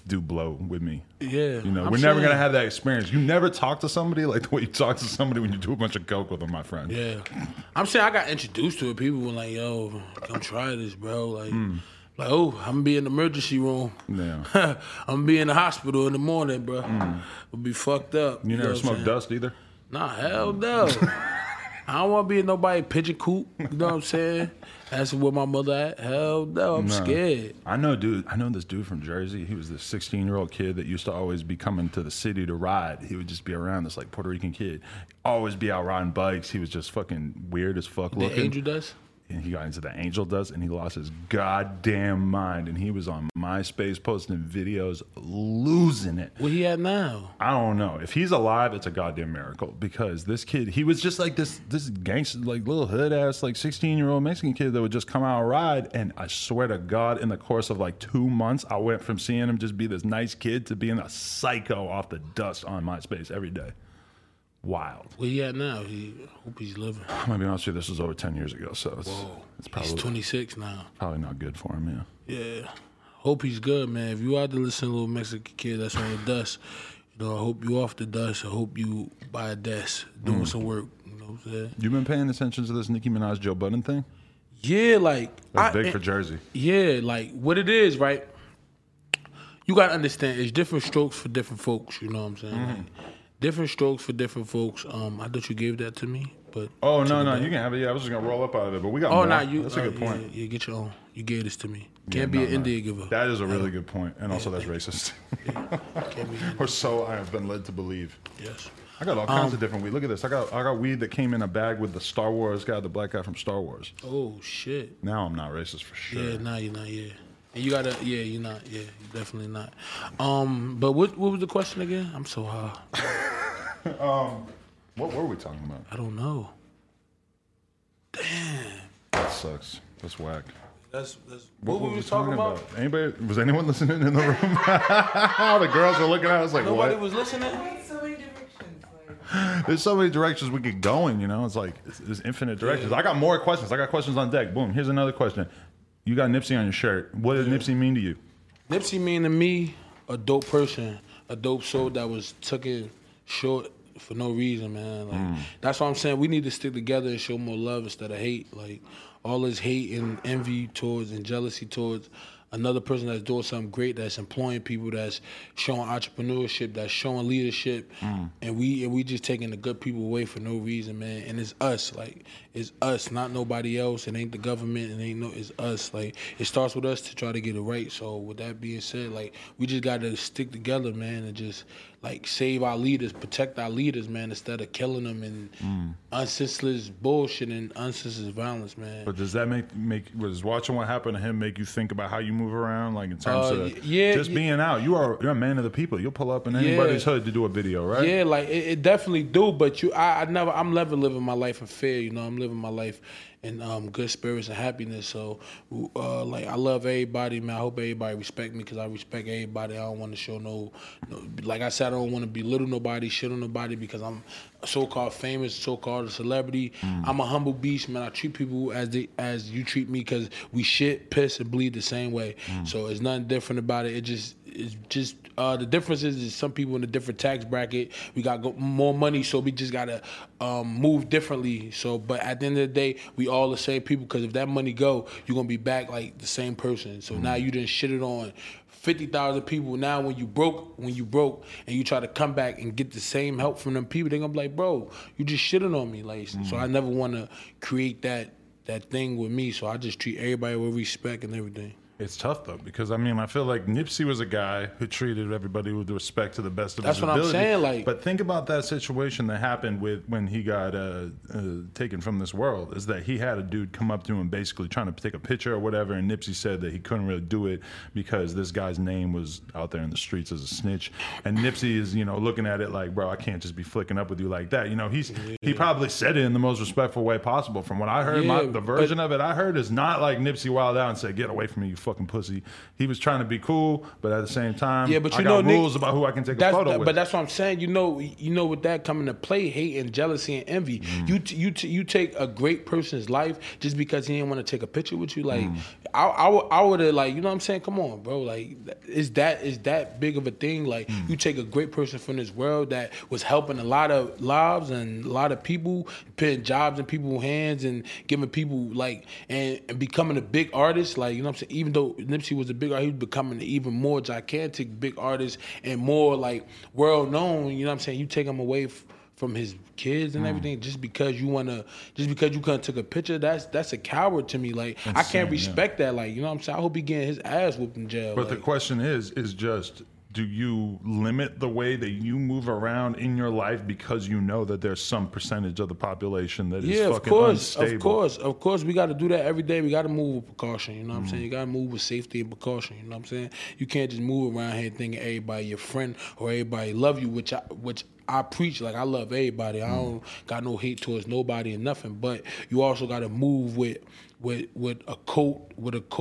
do blow with me. Yeah. You know, we're never going to have that experience. You never talk to somebody like the way you talk to somebody when you do a bunch of coke with them, my friend. Yeah. I'm saying I got introduced to it. People were like, yo, come try this, bro. Like, oh, I'm going to be in the emergency room. Yeah. I'm going to be in the hospital in the morning, bro. We'll be fucked up. You never smoked dust either? Nah, hell no. I don't want to be in nobody pigeon coop. You know what I'm saying? That's where my mother at. Hell no, I'm scared. I know this dude from Jersey. He was this 16-year-old kid that used to always be coming to the city to ride. He would just be around, this like Puerto Rican kid. Always be out riding bikes. He was just fucking weird as fuck looking. The Angel Dust? And he got into the Angel Dust, and he lost his goddamn mind. And he was on MySpace posting videos, losing it. Where he at now? I don't know. If he's alive, it's a goddamn miracle. Because this kid, he was just like this gangster, like little hood ass, like 16-year-old Mexican kid that would just come out and ride. And I swear to God, in the course of like 2 months, I went from seeing him just be this nice kid to being a psycho off the dust on MySpace every day. Wild. Where he at now? Hope he's living. I'm gonna be honest with you, this was over 10 years ago, so it's probably he's 26 now. Probably not good for him, yeah. Yeah. Hope he's good, man. If you out there listening to a little Mexican kid that's on the dust, you know, I hope you off the dust. I hope you by a desk doing some work. You know what I'm saying? You been paying attention to this Nicki Minaj Joe Budden thing? Yeah, like that's big for Jersey. Yeah, like what it is, right? You gotta understand, it's different strokes for different folks. You know what I'm saying? Like, different strokes for different folks. I thought you gave that to me, but no, you can have it. Yeah, I was just gonna roll up out of it, but we got more. That's a good point. Yeah, get your own. You gave this to me. Can't be an India giver. That is a really good point, and also that's racist. Or so I have been led to believe. Yes. I got all kinds of different weed. Look at this. I got weed that came in a bag with the Star Wars guy, the black guy from Star Wars. Oh shit. Now I'm not racist for sure. Yeah, now you're not. Yeah. And you gotta, you're not. Yeah, you're definitely not. But what was the question again? I'm so high. What were we talking about? I don't know. Damn. That sucks. That's whack. That's what we was talking about. Was anyone listening in the room? The girls were looking at us like, nobody what? was listening. So many directions. There's so many directions we could go in, you know? It's like, there's infinite directions. Yeah. I got more questions. I got questions on deck. Boom, here's another question. You got Nipsey on your shirt. What did Nipsey mean to you? Nipsey mean to me a dope person, a dope soul that was taken short for no reason, man. Like that's why I'm saying we need to stick together and show more love instead of hate. Like all this hate and envy towards and jealousy towards another person that's doing something great, that's employing people, that's showing entrepreneurship, that's showing leadership, and we just taking the good people away for no reason, man. And it's us, like it's us, not nobody else. It ain't the government, it's us. Like it starts with us to try to get it right. So with that being said, like we just got to stick together, man, and just like save our leaders, protect our leaders, man, instead of killing them and unsenseless bullshit and unsenseless violence, man. But does that was watching what happened to him make you think about how you move around, like in terms of just being out? You're a man of the people. You'll pull up in anybody's hood to do a video, right? Yeah, like it definitely do. But I'm never living my life in fear. You know, I'm living my life in good spirits and happiness. So, like I love everybody, man. I hope everybody respect me because I respect everybody. I don't want to show no, like I said, I don't want to belittle nobody, shit on nobody because I'm so-called famous, so-called a celebrity. I'm a humble beast, man. I treat people as you treat me because we shit, piss, and bleed the same way. So it's nothing different about it. It's just the difference is some people in a different tax bracket. We got more money, so we just gotta move differently. So, but at the end of the day, we all the same people. Because if that money go, you're gonna be back like the same person. So now you done shit it on 50,000 people. Now when you broke, and you try to come back and get the same help from them people, they gonna be like, bro, you just shitting on me. Like, so I never want to create that thing with me. So I just treat everybody with respect and everything. It's tough though, because I mean, I feel like Nipsey was a guy who treated everybody with respect to the best of his ability. That's what I'm saying. Like, but think about that situation that happened when he got taken from this world. Is that he had a dude come up to him basically trying to take a picture or whatever, and Nipsey said that he couldn't really do it because this guy's name was out there in the streets as a snitch. And Nipsey is, looking at it like, bro, I can't just be flicking up with you like that. He probably said it in the most respectful way possible. From what I heard, the version of it I heard is not like Nipsey wilded out and said, "Get away from me, you fucking fucking pussy. He was trying to be cool, but at the same time, yeah, but I got rules about who I can take a photo with. But that's what I'm saying. You know, with that coming to play, hate and jealousy and envy. You take a great person's life just because he didn't want to take a picture with you. Like, I would have, like, you know what I'm saying? Come on, bro. Like, is that big of a thing? Like, you take a great person from this world that was helping a lot of lives and a lot of people, putting jobs in people's hands and giving people, like, and becoming a big artist. Like, you know what I'm saying? Even though Nipsey was a big artist, he was becoming an even more gigantic big artist and more, like, world known. You know what I'm saying? You take him away from his kids and everything just because you couldn't take a picture. That's a coward to me. Like, I can't respect that. Like, you know what I'm saying? I hope he getting his ass whooped in jail. But the question is just, do you limit the way that you move around in your life because you know that there's some percentage of the population that is fucking unstable? Of course, we got to do that every day. We got to move with precaution. You know what I'm saying? You got to move with safety and precaution. You know what I'm saying? You can't just move around here thinking everybody your friend or everybody love you, which I preach. Like, I love everybody. I don't got no hate towards nobody and nothing. But you also got to move with a coat.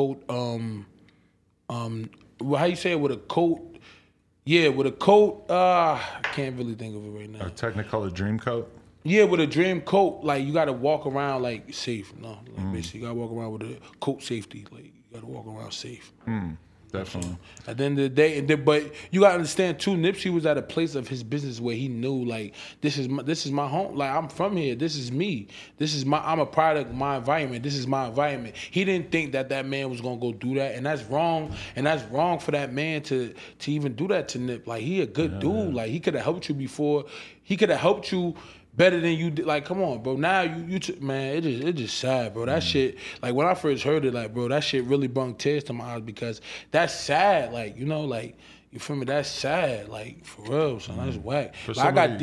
How you say it? With a coat. Yeah, with a coat, I can't really think of it right now. A Technicolor dream coat? Yeah, with a dream coat, like, you gotta walk around like safe. No, like basically you gotta walk around with a coat safety. Like, you gotta walk around safe. Definitely. At the end of the day, but you gotta understand too, Nipsey was at a place of his business where he knew, like, this is my home. Like, I'm from here. This is me. I'm a product of my environment. This is my environment. He didn't think that man was gonna go do that, and that's wrong. And that's wrong for that man to even do that to Nip. Like, he a good dude. Yeah. Like, he could have helped you before. He could have helped you better than you did. Like, come on, bro. Now man, it just sad, bro. That shit, like, when I first heard it, like, bro, that shit really brought tears to my eyes because that's sad. Like, you know, like, you feel me? That's sad. Like, for real, son. That's whack. Like, I got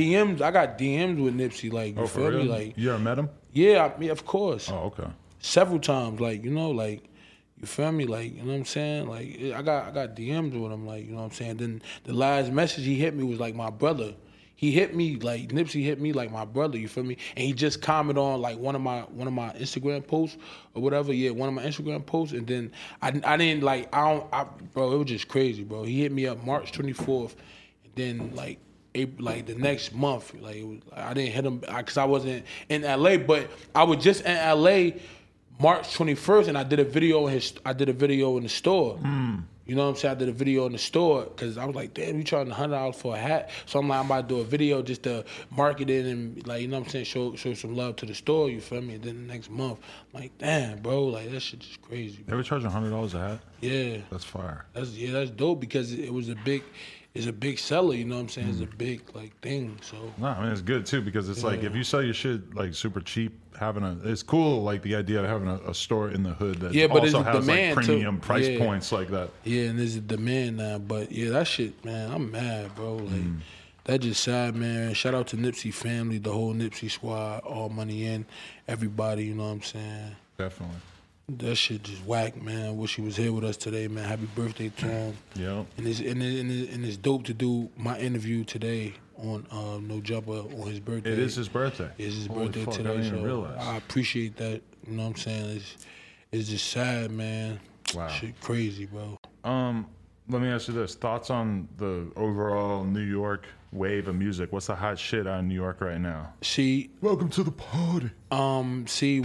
DMs with Nipsey. Like, you feel me? Like, you ever met him? Yeah, of course. Oh, okay. Several times, like, you know, like, you feel me? Like, you know what I'm saying? Like, I got DMs with him. Like, you know what I'm saying? Then the last message he hit me was like my brother. He hit me, like, Nipsey hit me like my brother, you feel me? And he just commented on, like, one of my Instagram posts or whatever. Yeah, one of my Instagram posts. And then I didn't, like, bro, it was just crazy, bro. He hit me up March 24th. And then, like, April, like, the next month, like, it was, I didn't hit him because I wasn't in LA, but I was just in LA March 21st, and I did a video in the store. You know what I'm saying? I did a video in the store because I was like, damn, you charging $100 for a hat? So I'm like, I'm about to do a video just to market it and, like, you know what I'm saying, show some love to the store, you feel me? And then the next month, I'm like, damn, bro, like, that shit just crazy. They were charging $100 a hat? Yeah. That's fire. That's dope because it's a big seller, you know what I'm saying? It's a big, like, thing, so. No, I mean, it's good, too, because it's like, if you sell your shit, like, super cheap, it's cool, like, the idea of having a store in the hood that also has, like, premium price points like that. Yeah, and there's a demand now, but, yeah, that shit, man, I'm mad, bro. Like, that just sad, man. Shout out to Nipsey family, the whole Nipsey squad, All Money In, everybody, you know what I'm saying? Definitely. That shit just whack, man. Wish he was here with us today, man. Happy birthday to him. Yeah. And it's dope to do my interview today on No Jumper on his birthday. It is his birthday. It's his birthday today. I didn't even realize. I appreciate that. You know what I'm saying? It's just sad, man. Wow. Shit crazy, bro. Let me ask you this. Thoughts on the overall New York wave of music? What's the hot shit out in New York right now? See, welcome to the party. See,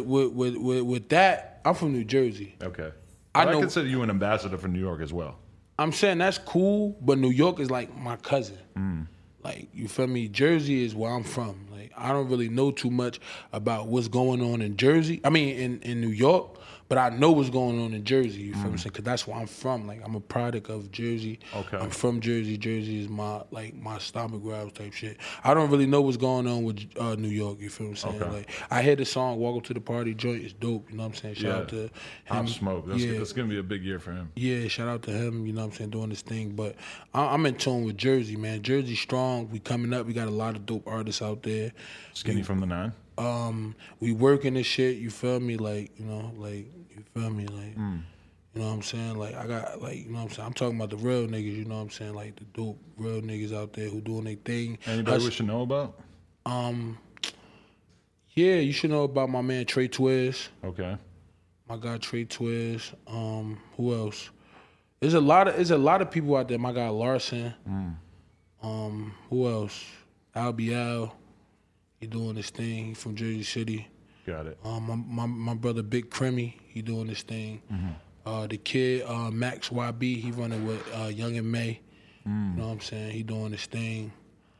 with that, I'm from New Jersey. Okay. I consider you an ambassador for New York as well. I'm saying that's cool, but New York is like my cousin. Like, you feel me? Jersey is where I'm from. Like, I don't really know too much about what's going on in Jersey. I mean, in New York. But I know what's going on in Jersey, you feel me? Because that's where I'm from. Like, I'm a product of Jersey. Okay. I'm from Jersey. Jersey is my stomach grabs type shit. I don't really know what's going on with New York, you feel what I'm saying? Okay. Like, I heard the song Welcome to the Party joint is dope, you know what I'm saying? Shout out to him. I'm smoked. That's going to be a big year for him. Yeah, shout out to him, you know what I'm saying, doing this thing. But I'm in tune with Jersey, man. Jersey strong. We coming up. We got a lot of dope artists out there. Skinny from the 9? We working this shit, you feel me? Like, you know, like, you feel me? Like, you know what I'm saying? Like, I got, like, you know what I'm saying? I'm talking about the real niggas, you know what I'm saying? Like, the dope real niggas out there who doing their thing. Anybody we should know about? Yeah, you should know about my man Trey Twiz. Okay. My guy Trey Twiz. Who else? There's a lot of people out there. My guy Larson. Who else? Albial. He doing this thing. He from Jersey City. Got it. My brother Big Cremmy. He doing this thing. The kid Max YB. He running with Young and May. You know what I'm saying? He doing this thing.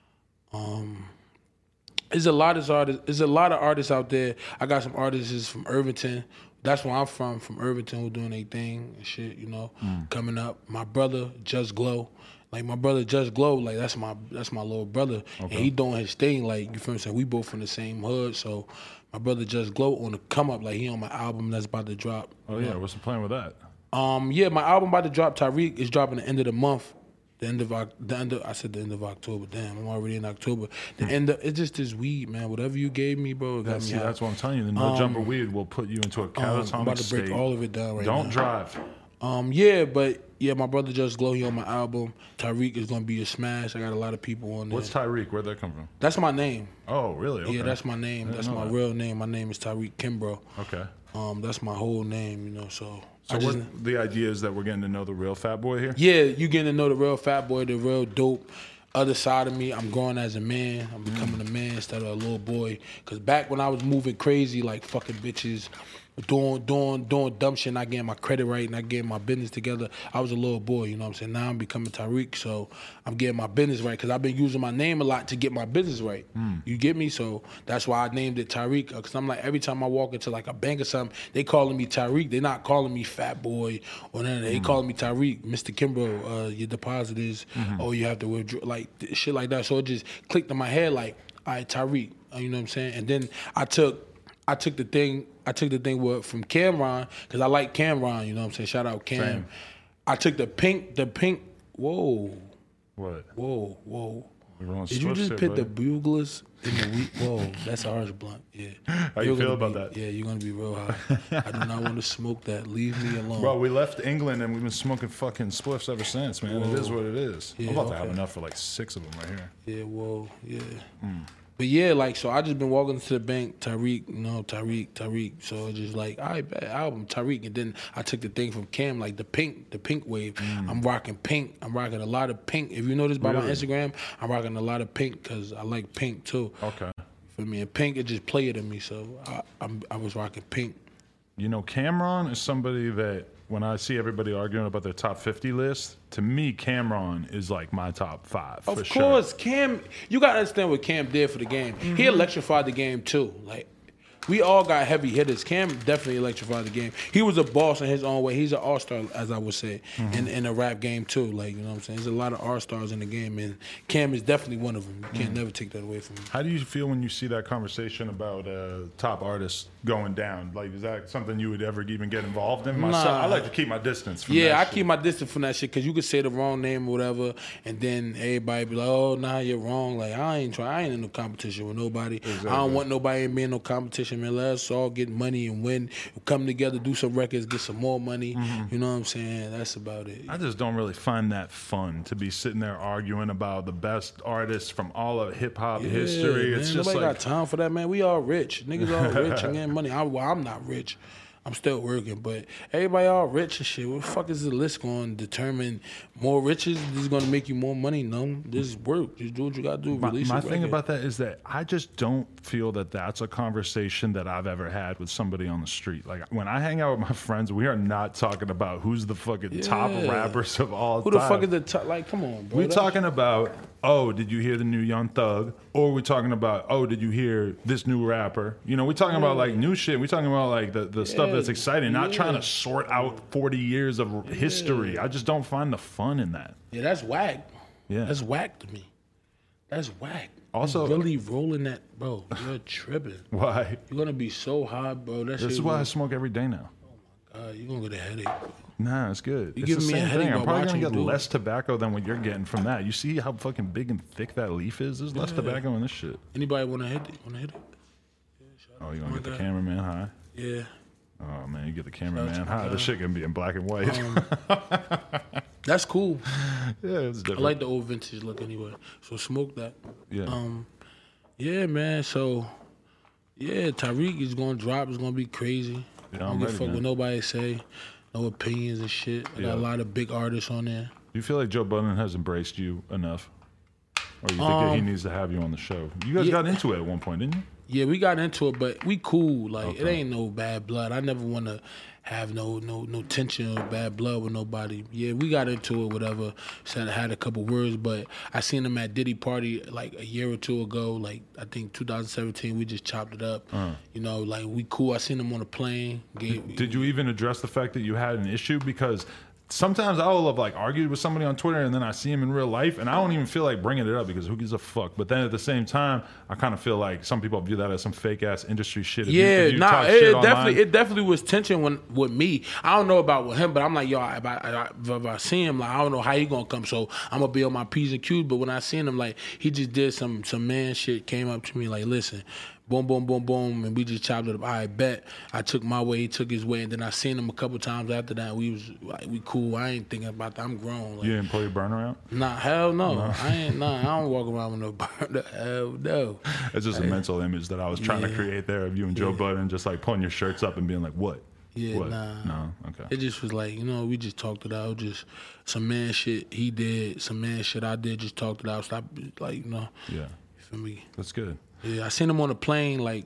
There's a lot of artists out there. I got some artists from Irvington. That's where I'm from Irvington, who doing their thing and shit, you know, coming up. My brother, Just Glow. Like, my brother, Just Glow, like, that's my little brother. Okay. And he doing his thing, like, you feel what I'm saying? We both from the same hood, so my brother, Just Glow, on the come up, like, he on my album that's about to drop. Oh, yeah, what's the plan with that? Yeah, my album about to drop, Tariq, is dropping the end of the month. I said the end of October. Damn, I'm already in October. It's just this weed, man. Whatever you gave me, bro. That's what I'm telling you. The No Jumper weed will put you into a catatonic state. I'm about to break all of it down right now. Don't drive. Yeah, my brother Just Glow, he on my album. Tariq is gonna be a smash. I got a lot of people on there. What's Tariq? Where'd that come from? That's my name. Oh, really? Okay. Yeah, that's my name. That's my real name. My name is Tariq Kimbrough. Okay. That's my whole name, you know, so. So the idea is that we're getting to know the real Fat Boy here? Yeah, you getting to know the real Fat Boy, the real dope other side of me. I'm growing as a man. I'm becoming a man instead of a little boy. Because back when I was moving crazy, like fucking bitches, doing dumb shit, not getting my credit right, not getting my business together, I was a little boy, you know what I'm saying? Now I'm becoming Tariq, so I'm getting my business right because I've been using my name a lot to get my business right. You get me? So that's why I named it Tariq, because I'm like, every time I walk into like a bank or something, they calling me Tariq. They not calling me Fat Boy or nothing. They calling me Tariq, Mr. Kimbrough, your deposit is, oh, you have to withdraw, like shit like that. So it just clicked in my head like, all right, Tariq, you know what I'm saying? And then I took the thing from Cameron, because I like Cameron, you know what I'm saying? Shout out Cam. Same. I took the pink, whoa. What? Whoa. Did you just put the buglers in the week? Whoa, that's a harsh blunt, yeah. How you feel about that? Yeah, you're going to be real high. I do not want to smoke that. Leave me alone. Bro, we left England and we've been smoking fucking spliffs ever since, man. Whoa. It is what it is. Yeah, I'm about to have enough for like 6 of them right here. Yeah, whoa, yeah. But yeah, like, so I just been walking to the bank, Tariq, you know, Tariq. So it's just like, all right, bad album, Tariq. And then I took the thing from Cam, like the pink wave. I'm rocking pink. I'm rocking a lot of pink. If you notice by my Instagram, I'm rocking a lot of pink because I like pink too. Okay. For me, and pink, it just played in me. So I was rocking pink. You know, Cameron is somebody that, when I see everybody arguing about their top 50 list, to me, Cameron is like my top 5. Of course, Cam, you got to understand what Cam did for the game. He electrified the game too. Like, we all got heavy hitters. Cam definitely electrified the game. He was a boss in his own way. He's an all-star, as I would say, in the rap game too. Like, you know what I'm saying? There's a lot of all-stars in the game, and Cam is definitely one of them. You can't never take that away from him. How do you feel when you see that conversation about top artists going down? Like, is that something you would ever even get involved in? Myself, I like to keep my distance from that shit. I keep my distance from that shit because you could say the wrong name or whatever, and then everybody be like, oh, nah, you're wrong. Like, I ain't in no competition with nobody. Exactly. I don't want nobody in me in no competition, man. Let's all get money and win, come together, do some records, get some more money. You know what I'm saying? That's about it. I just don't really find that fun to be sitting there arguing about the best artists from all of hip-hop history. Man, it's just nobody like, got time for that, man. We all rich. Niggas all rich and getting money. I'm not rich. I'm still working, but everybody all rich and shit. What the fuck is the list going to determine more riches? This is going to make you more money? No, this is work. Just do what you got to do. My thing about that is that I just don't feel that that's a conversation that I've ever had with somebody on the street. Like, when I hang out with my friends, we are not talking about who's the fucking top rappers of all time. Who the fuck is the top? Like, come on, bro. We're talking about, oh, did you hear the new Young Thug? Or we're talking about, oh, did you hear this new rapper? You know, we're talking about like new shit. We're talking about like the stuff that's exciting, not trying to sort out 40 years of history. I just don't find the fun in that. Yeah, that's whack. Yeah. That's whack to me. That's whack. Also, you're really rolling that, bro. You're tripping. Why? You're gonna be so high, bro. This is why I smoke every day now. Oh my God, you're gonna get a headache, bro. Nah, it's good. You it's giving the me same a headache thing. I'm probably watching gonna get you do less tobacco than what you're getting from that. You see how fucking big and thick that leaf is? There's less tobacco in this shit. Anybody wanna hit it? Wanna hit it? Oh, you gonna get the cameraman high? Yeah. Oh man, you get the cameraman high. This shit gonna be in black and white. That's cool. Yeah, it's different. I like the old vintage look anyway. So smoke that. Yeah. Yeah, man. So, yeah, Tariq is gonna drop. It's gonna be crazy. I don't give a fuck what nobody say. No opinions and shit. I got a lot of big artists on there. Do you feel like Joe Budden has embraced you enough? Or you think that he needs to have you on the show? You guys got into it at one point, didn't you? Yeah, we got into it, but we cool. Like, it ain't no bad blood. I never want to have no tension or bad blood with nobody. Yeah, we got into it, whatever. Said I had a couple words, but I seen him at Diddy party like a year or two ago. Like, I think 2017, we just chopped it up. You know, like, we cool. I seen him on a plane. Did you even address the fact that you had an issue? Because sometimes I will have like argued with somebody on Twitter and then I see him in real life and I don't even feel like bringing it up because who gives a fuck? But then at the same time, I kind of feel like some people view that as some fake ass industry shit. It definitely was tension with me. I don't know about with him, but I'm like, yo, if I see him, like I don't know how he gonna come. So I'm gonna be on my P's and Q's. But when I seen him, like he just did some man shit. Came up to me like, listen. Boom, boom, boom, boom, and we just chopped it up. I bet I took my way, he took his way, and then I seen him a couple times after that. We cool. I ain't thinking about that. I'm grown. Like, you didn't pull your burner out? Nah, hell no. I don't walk around with no burner. Hell no. It's just a mental image that I was trying to create there of you and Joe Budden just like pulling your shirts up and being like, what? Yeah, what? nah. No, okay. It just was like, we just talked it out. Just some man shit he did, some man shit I did. Just talked it out. Stop, like, Yeah. You feel me? That's good. Yeah, I seen him on a plane a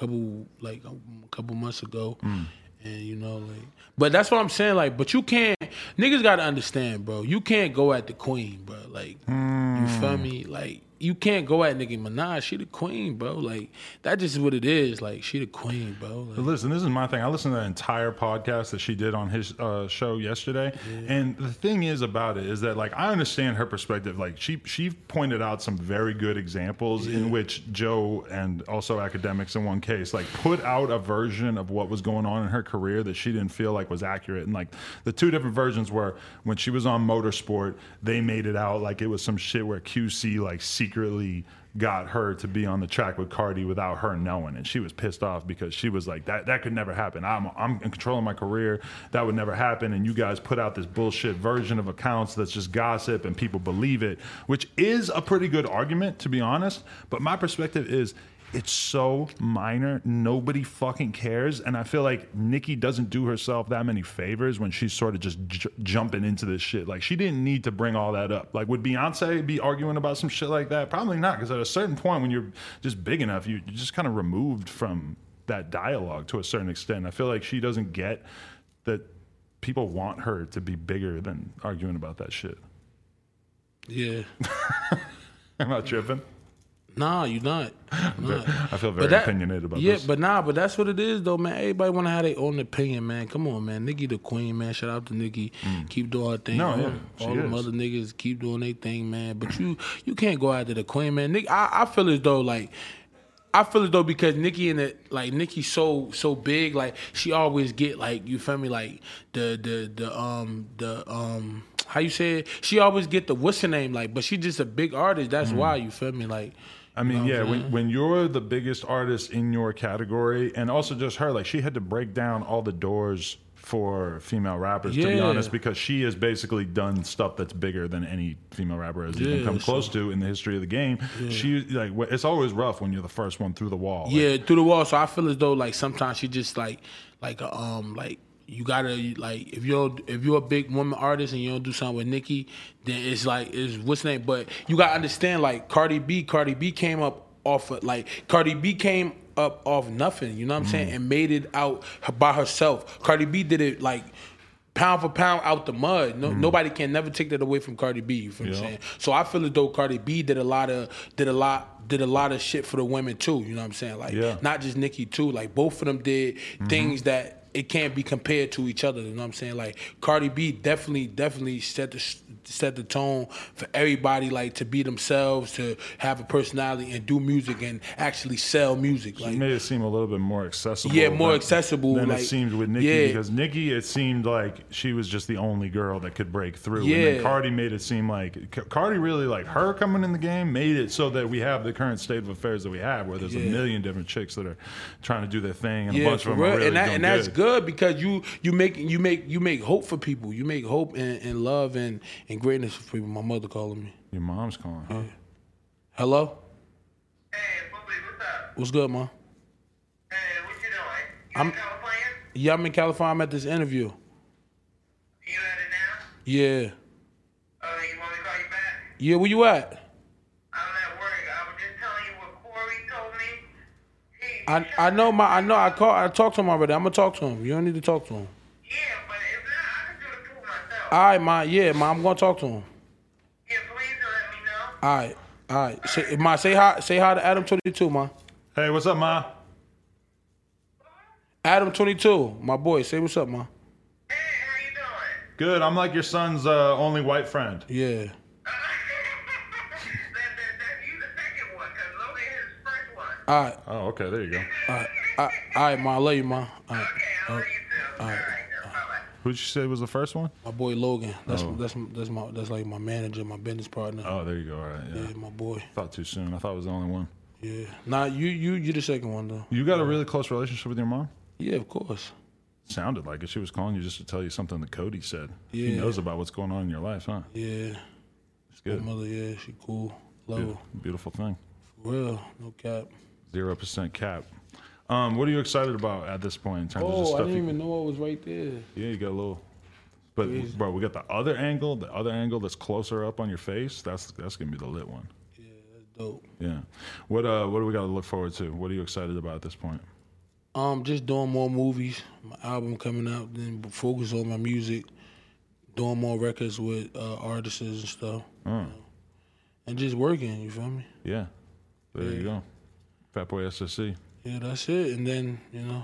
couple months ago, and but that's what I'm saying. Like, but you can't. Niggas gotta understand, bro. You can't go at the queen, bro. Like, you feel me? Like, you can't go at Nicki Minaj. She the queen, bro. Like, that just is what it is. Like, she the queen, bro. Like, listen, this is my thing. I listened to that entire podcast that she did on his show yesterday. And the thing is about it is that, like, I understand her perspective. Like, she pointed out some very good examples in which Joe and also academics in one case, like, put out a version of what was going on in her career that she didn't feel like was accurate. And, like, the two different versions were when she was on Motorsport, they made it out like it was some shit where QC, like, secretly got her to be on the track with Cardi without her knowing, and she was pissed off because she was like, that could never happen. I'm in control of my career. That would never happen. And you guys put out this bullshit version of accounts that's just gossip and people believe it, which is a pretty good argument, to be honest. But my perspective is, it's so minor. Nobody fucking cares. And I feel like Nicki doesn't do herself that many favors when she's sort of just jumping into this shit. Like, she didn't need to bring all that up. Like, would Beyonce be arguing about some shit like that? Probably not, because at a certain point when you're just big enough, you're just kind of removed from that dialogue to a certain extent. I feel like she doesn't get that people want her to be bigger than arguing about that shit. Yeah. Am I tripping? Nah, you're not. I feel very opinionated about this. Yeah, but that's what it is, though, man. Everybody want to have their own opinion, man. Come on, man. Nicki the queen, man. Shout out to Nicki. Keep doing her thing. All them other niggas keep doing their thing, man. But you can't go after the queen, man. Nicki, I feel as though, like, because Nicki Nicki's so big, like, she always get, like, you feel me, like, how you say it? She always get the what's her name, like, but she just a big artist. That's why, you feel me, like. I mean, when you're the biggest artist in your category, and also just her, like, she had to break down all the doors for female rappers, to be honest, because she has basically done stuff that's bigger than any female rapper has even come close to in the history of the game. She, like, it's always rough when you're the first one through the wall. Through the wall. So I feel as though, like, sometimes she just like you gotta, like, if you're a big woman artist and you don't do something with Nicki, then it's what's the name? But you gotta understand, like, Cardi B came up off of, like, Cardi B came up off nothing, you know what I'm saying, and made it out by herself. Cardi B did it, like, pound for pound out the mud. Nobody can never take that away from Cardi B. You feel what I'm saying? So I feel as though Cardi B did a lot of shit for the women too. You know what I'm saying? Like, not just Nicki too. Like, both of them did things that it can't be compared to each other. You know what I'm saying? Like, Cardi B definitely set the tone for everybody, like, to be themselves, to have a personality and do music and actually sell music. She like, made it seem a little bit more accessible. Yeah, more accessible than like, it seemed with Nicki, because Nicki, it seemed like she was just the only girl that could break through. And then Cardi made it seem like Cardi really, like, her coming in the game made it so that we have the current state of affairs that we have, where there's a million different chicks that are trying to do their thing, and a bunch of them are really and that's good, because you make hope for people. You make hope and love and greatness for people. My mother calling me. Your mom's calling. Huh? Hello? Hey, Booby, what's up? What's good, Mom? Hey, what you doing? You got a plan? Yeah, I'm in California. I'm at this interview. You at it now? Yeah. Oh, you want me to call you back? Yeah, where you at? I'm at work. I was just telling you what Corey told me. I talked to him already. I'm gonna talk to him. You don't need to talk to him. Yeah, but if not, I can do the proof myself. All right, ma. I'm gonna talk to him. Yeah, please let me know. All right. Say hi to Adam 22, ma. Hey, what's up, Ma? Adam 22, my boy. Say what's up, ma. Hey, how you doing? Good. I'm like your son's only white friend. Yeah. You the second one, because Logan is the first one. All right. Oh, okay. There you go. All right, ma. I love you, ma. All right. Okay, I love you too. All right. Bye-bye. Who'd you say was the first one? My boy Logan. That's like my manager, my business partner. Oh, there you go. All right. Yeah. Yeah, my boy. Thought too soon. I thought it was the only one. Yeah. Nah, you the second one though. You got a really close relationship with your mom? Yeah, of course. Sounded like it. She was calling you just to tell you something that Cody said. Yeah. He knows about what's going on in your life, huh? Yeah. It's good. My mother, yeah, she cool. Love her. Beautiful thing. For real, no cap. 0% cap. What are you excited about at this point in terms of just Oh, stuff I didn't you even know I was right there. Yeah, you got a little. But bro, we got the other angle that's closer up on your face. That's gonna be the lit one. Yeah, that's dope. Yeah. What do we got to look forward to? What are you excited about at this point? Just doing more movies. My album coming out. Then focus on my music. Doing more records with artists and stuff. And just working. You feel me? Yeah. There you go. Fatboy SSC. Yeah, that's it. And then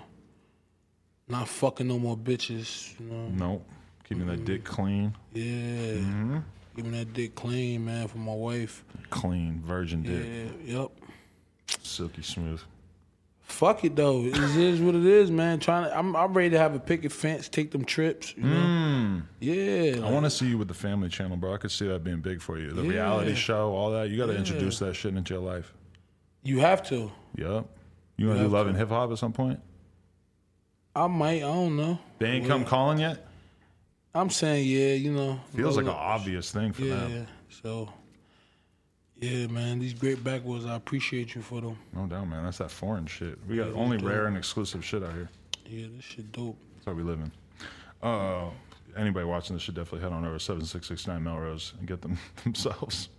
not fucking no more bitches. Nope. Keeping that dick clean. Yeah. Keeping that dick clean, man, for my wife. Clean, virgin dick. Yeah, yep. Silky smooth. Fuck it though. It is what it is, man. I'm ready to have a picket fence, take them trips. You know? Yeah. I want to see you with the Family Channel, bro. I could see that being big for you. The reality show, all that. You got to introduce that shit into your life. You have to. Yep. You gonna do Love and Hip Hop at some point? I might. I don't know. They ain't come calling yet? I'm saying, yeah, Feels like an obvious thing for them. Yeah, so, yeah, man, these great backwards, I appreciate you for them. No doubt, man. That's that foreign shit. We got only rare and exclusive shit out here. Yeah, this shit dope. That's how we live in. Anybody watching this should definitely head on over to 7669 Melrose and get them themselves.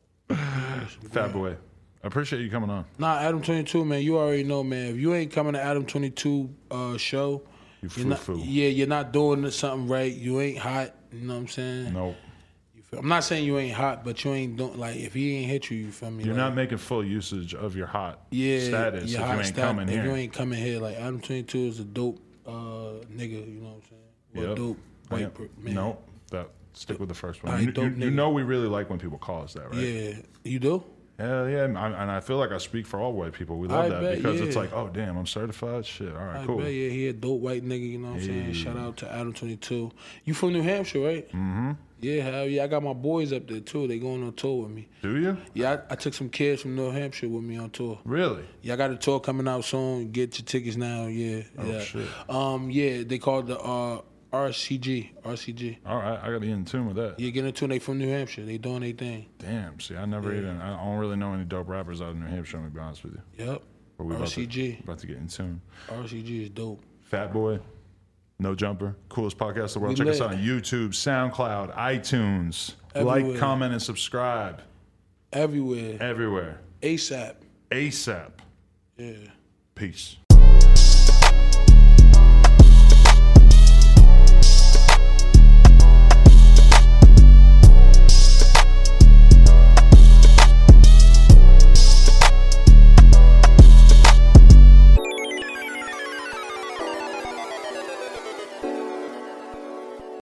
Fatboy, I appreciate you coming on. Nah, Adam 22, man, you already know, man. If you ain't coming to Adam 22 show, you're not doing something right. You ain't hot. You know what I'm saying? Nope. I'm not saying you ain't hot, but you ain't doing if he ain't hit you feel me? You're not making full usage of your hot status if you ain't coming here. If you ain't coming here, Adam 22 is a dope nigga. You know what I'm saying? Dope white man. Nope. Stick with the first one. You know we really like when people call us that, right? Yeah, you do. Hell yeah, and I feel like I speak for all white people. We love that because it's like, oh damn, I'm certified. Shit, all right, cool. Yeah, he a dope white nigga. You know what I'm saying? Shout out to Adam 22. You from New Hampshire, right? Mm-hmm. Yeah, hell yeah. I got my boys up there too. They going on tour with me. Do you? Yeah, I took some kids from New Hampshire with me on tour. Really? Yeah, I got a tour coming out soon. Get your tickets now. Yeah. Oh shit. Yeah, they called the RCG. All right, I got to be in tune with that. Yeah, get in tune. They from New Hampshire. They doing their thing. Damn. See, I don't really know any dope rappers out of New Hampshire. I'm gonna be honest with you. Yep. But we RCG. about to get in tune. RCG is dope. Fatboy, No Jumper, coolest podcast in the world. Check us out on YouTube, SoundCloud, iTunes. Everywhere. Like, comment, and subscribe. Everywhere. Everywhere. ASAP. ASAP. Yeah. Peace.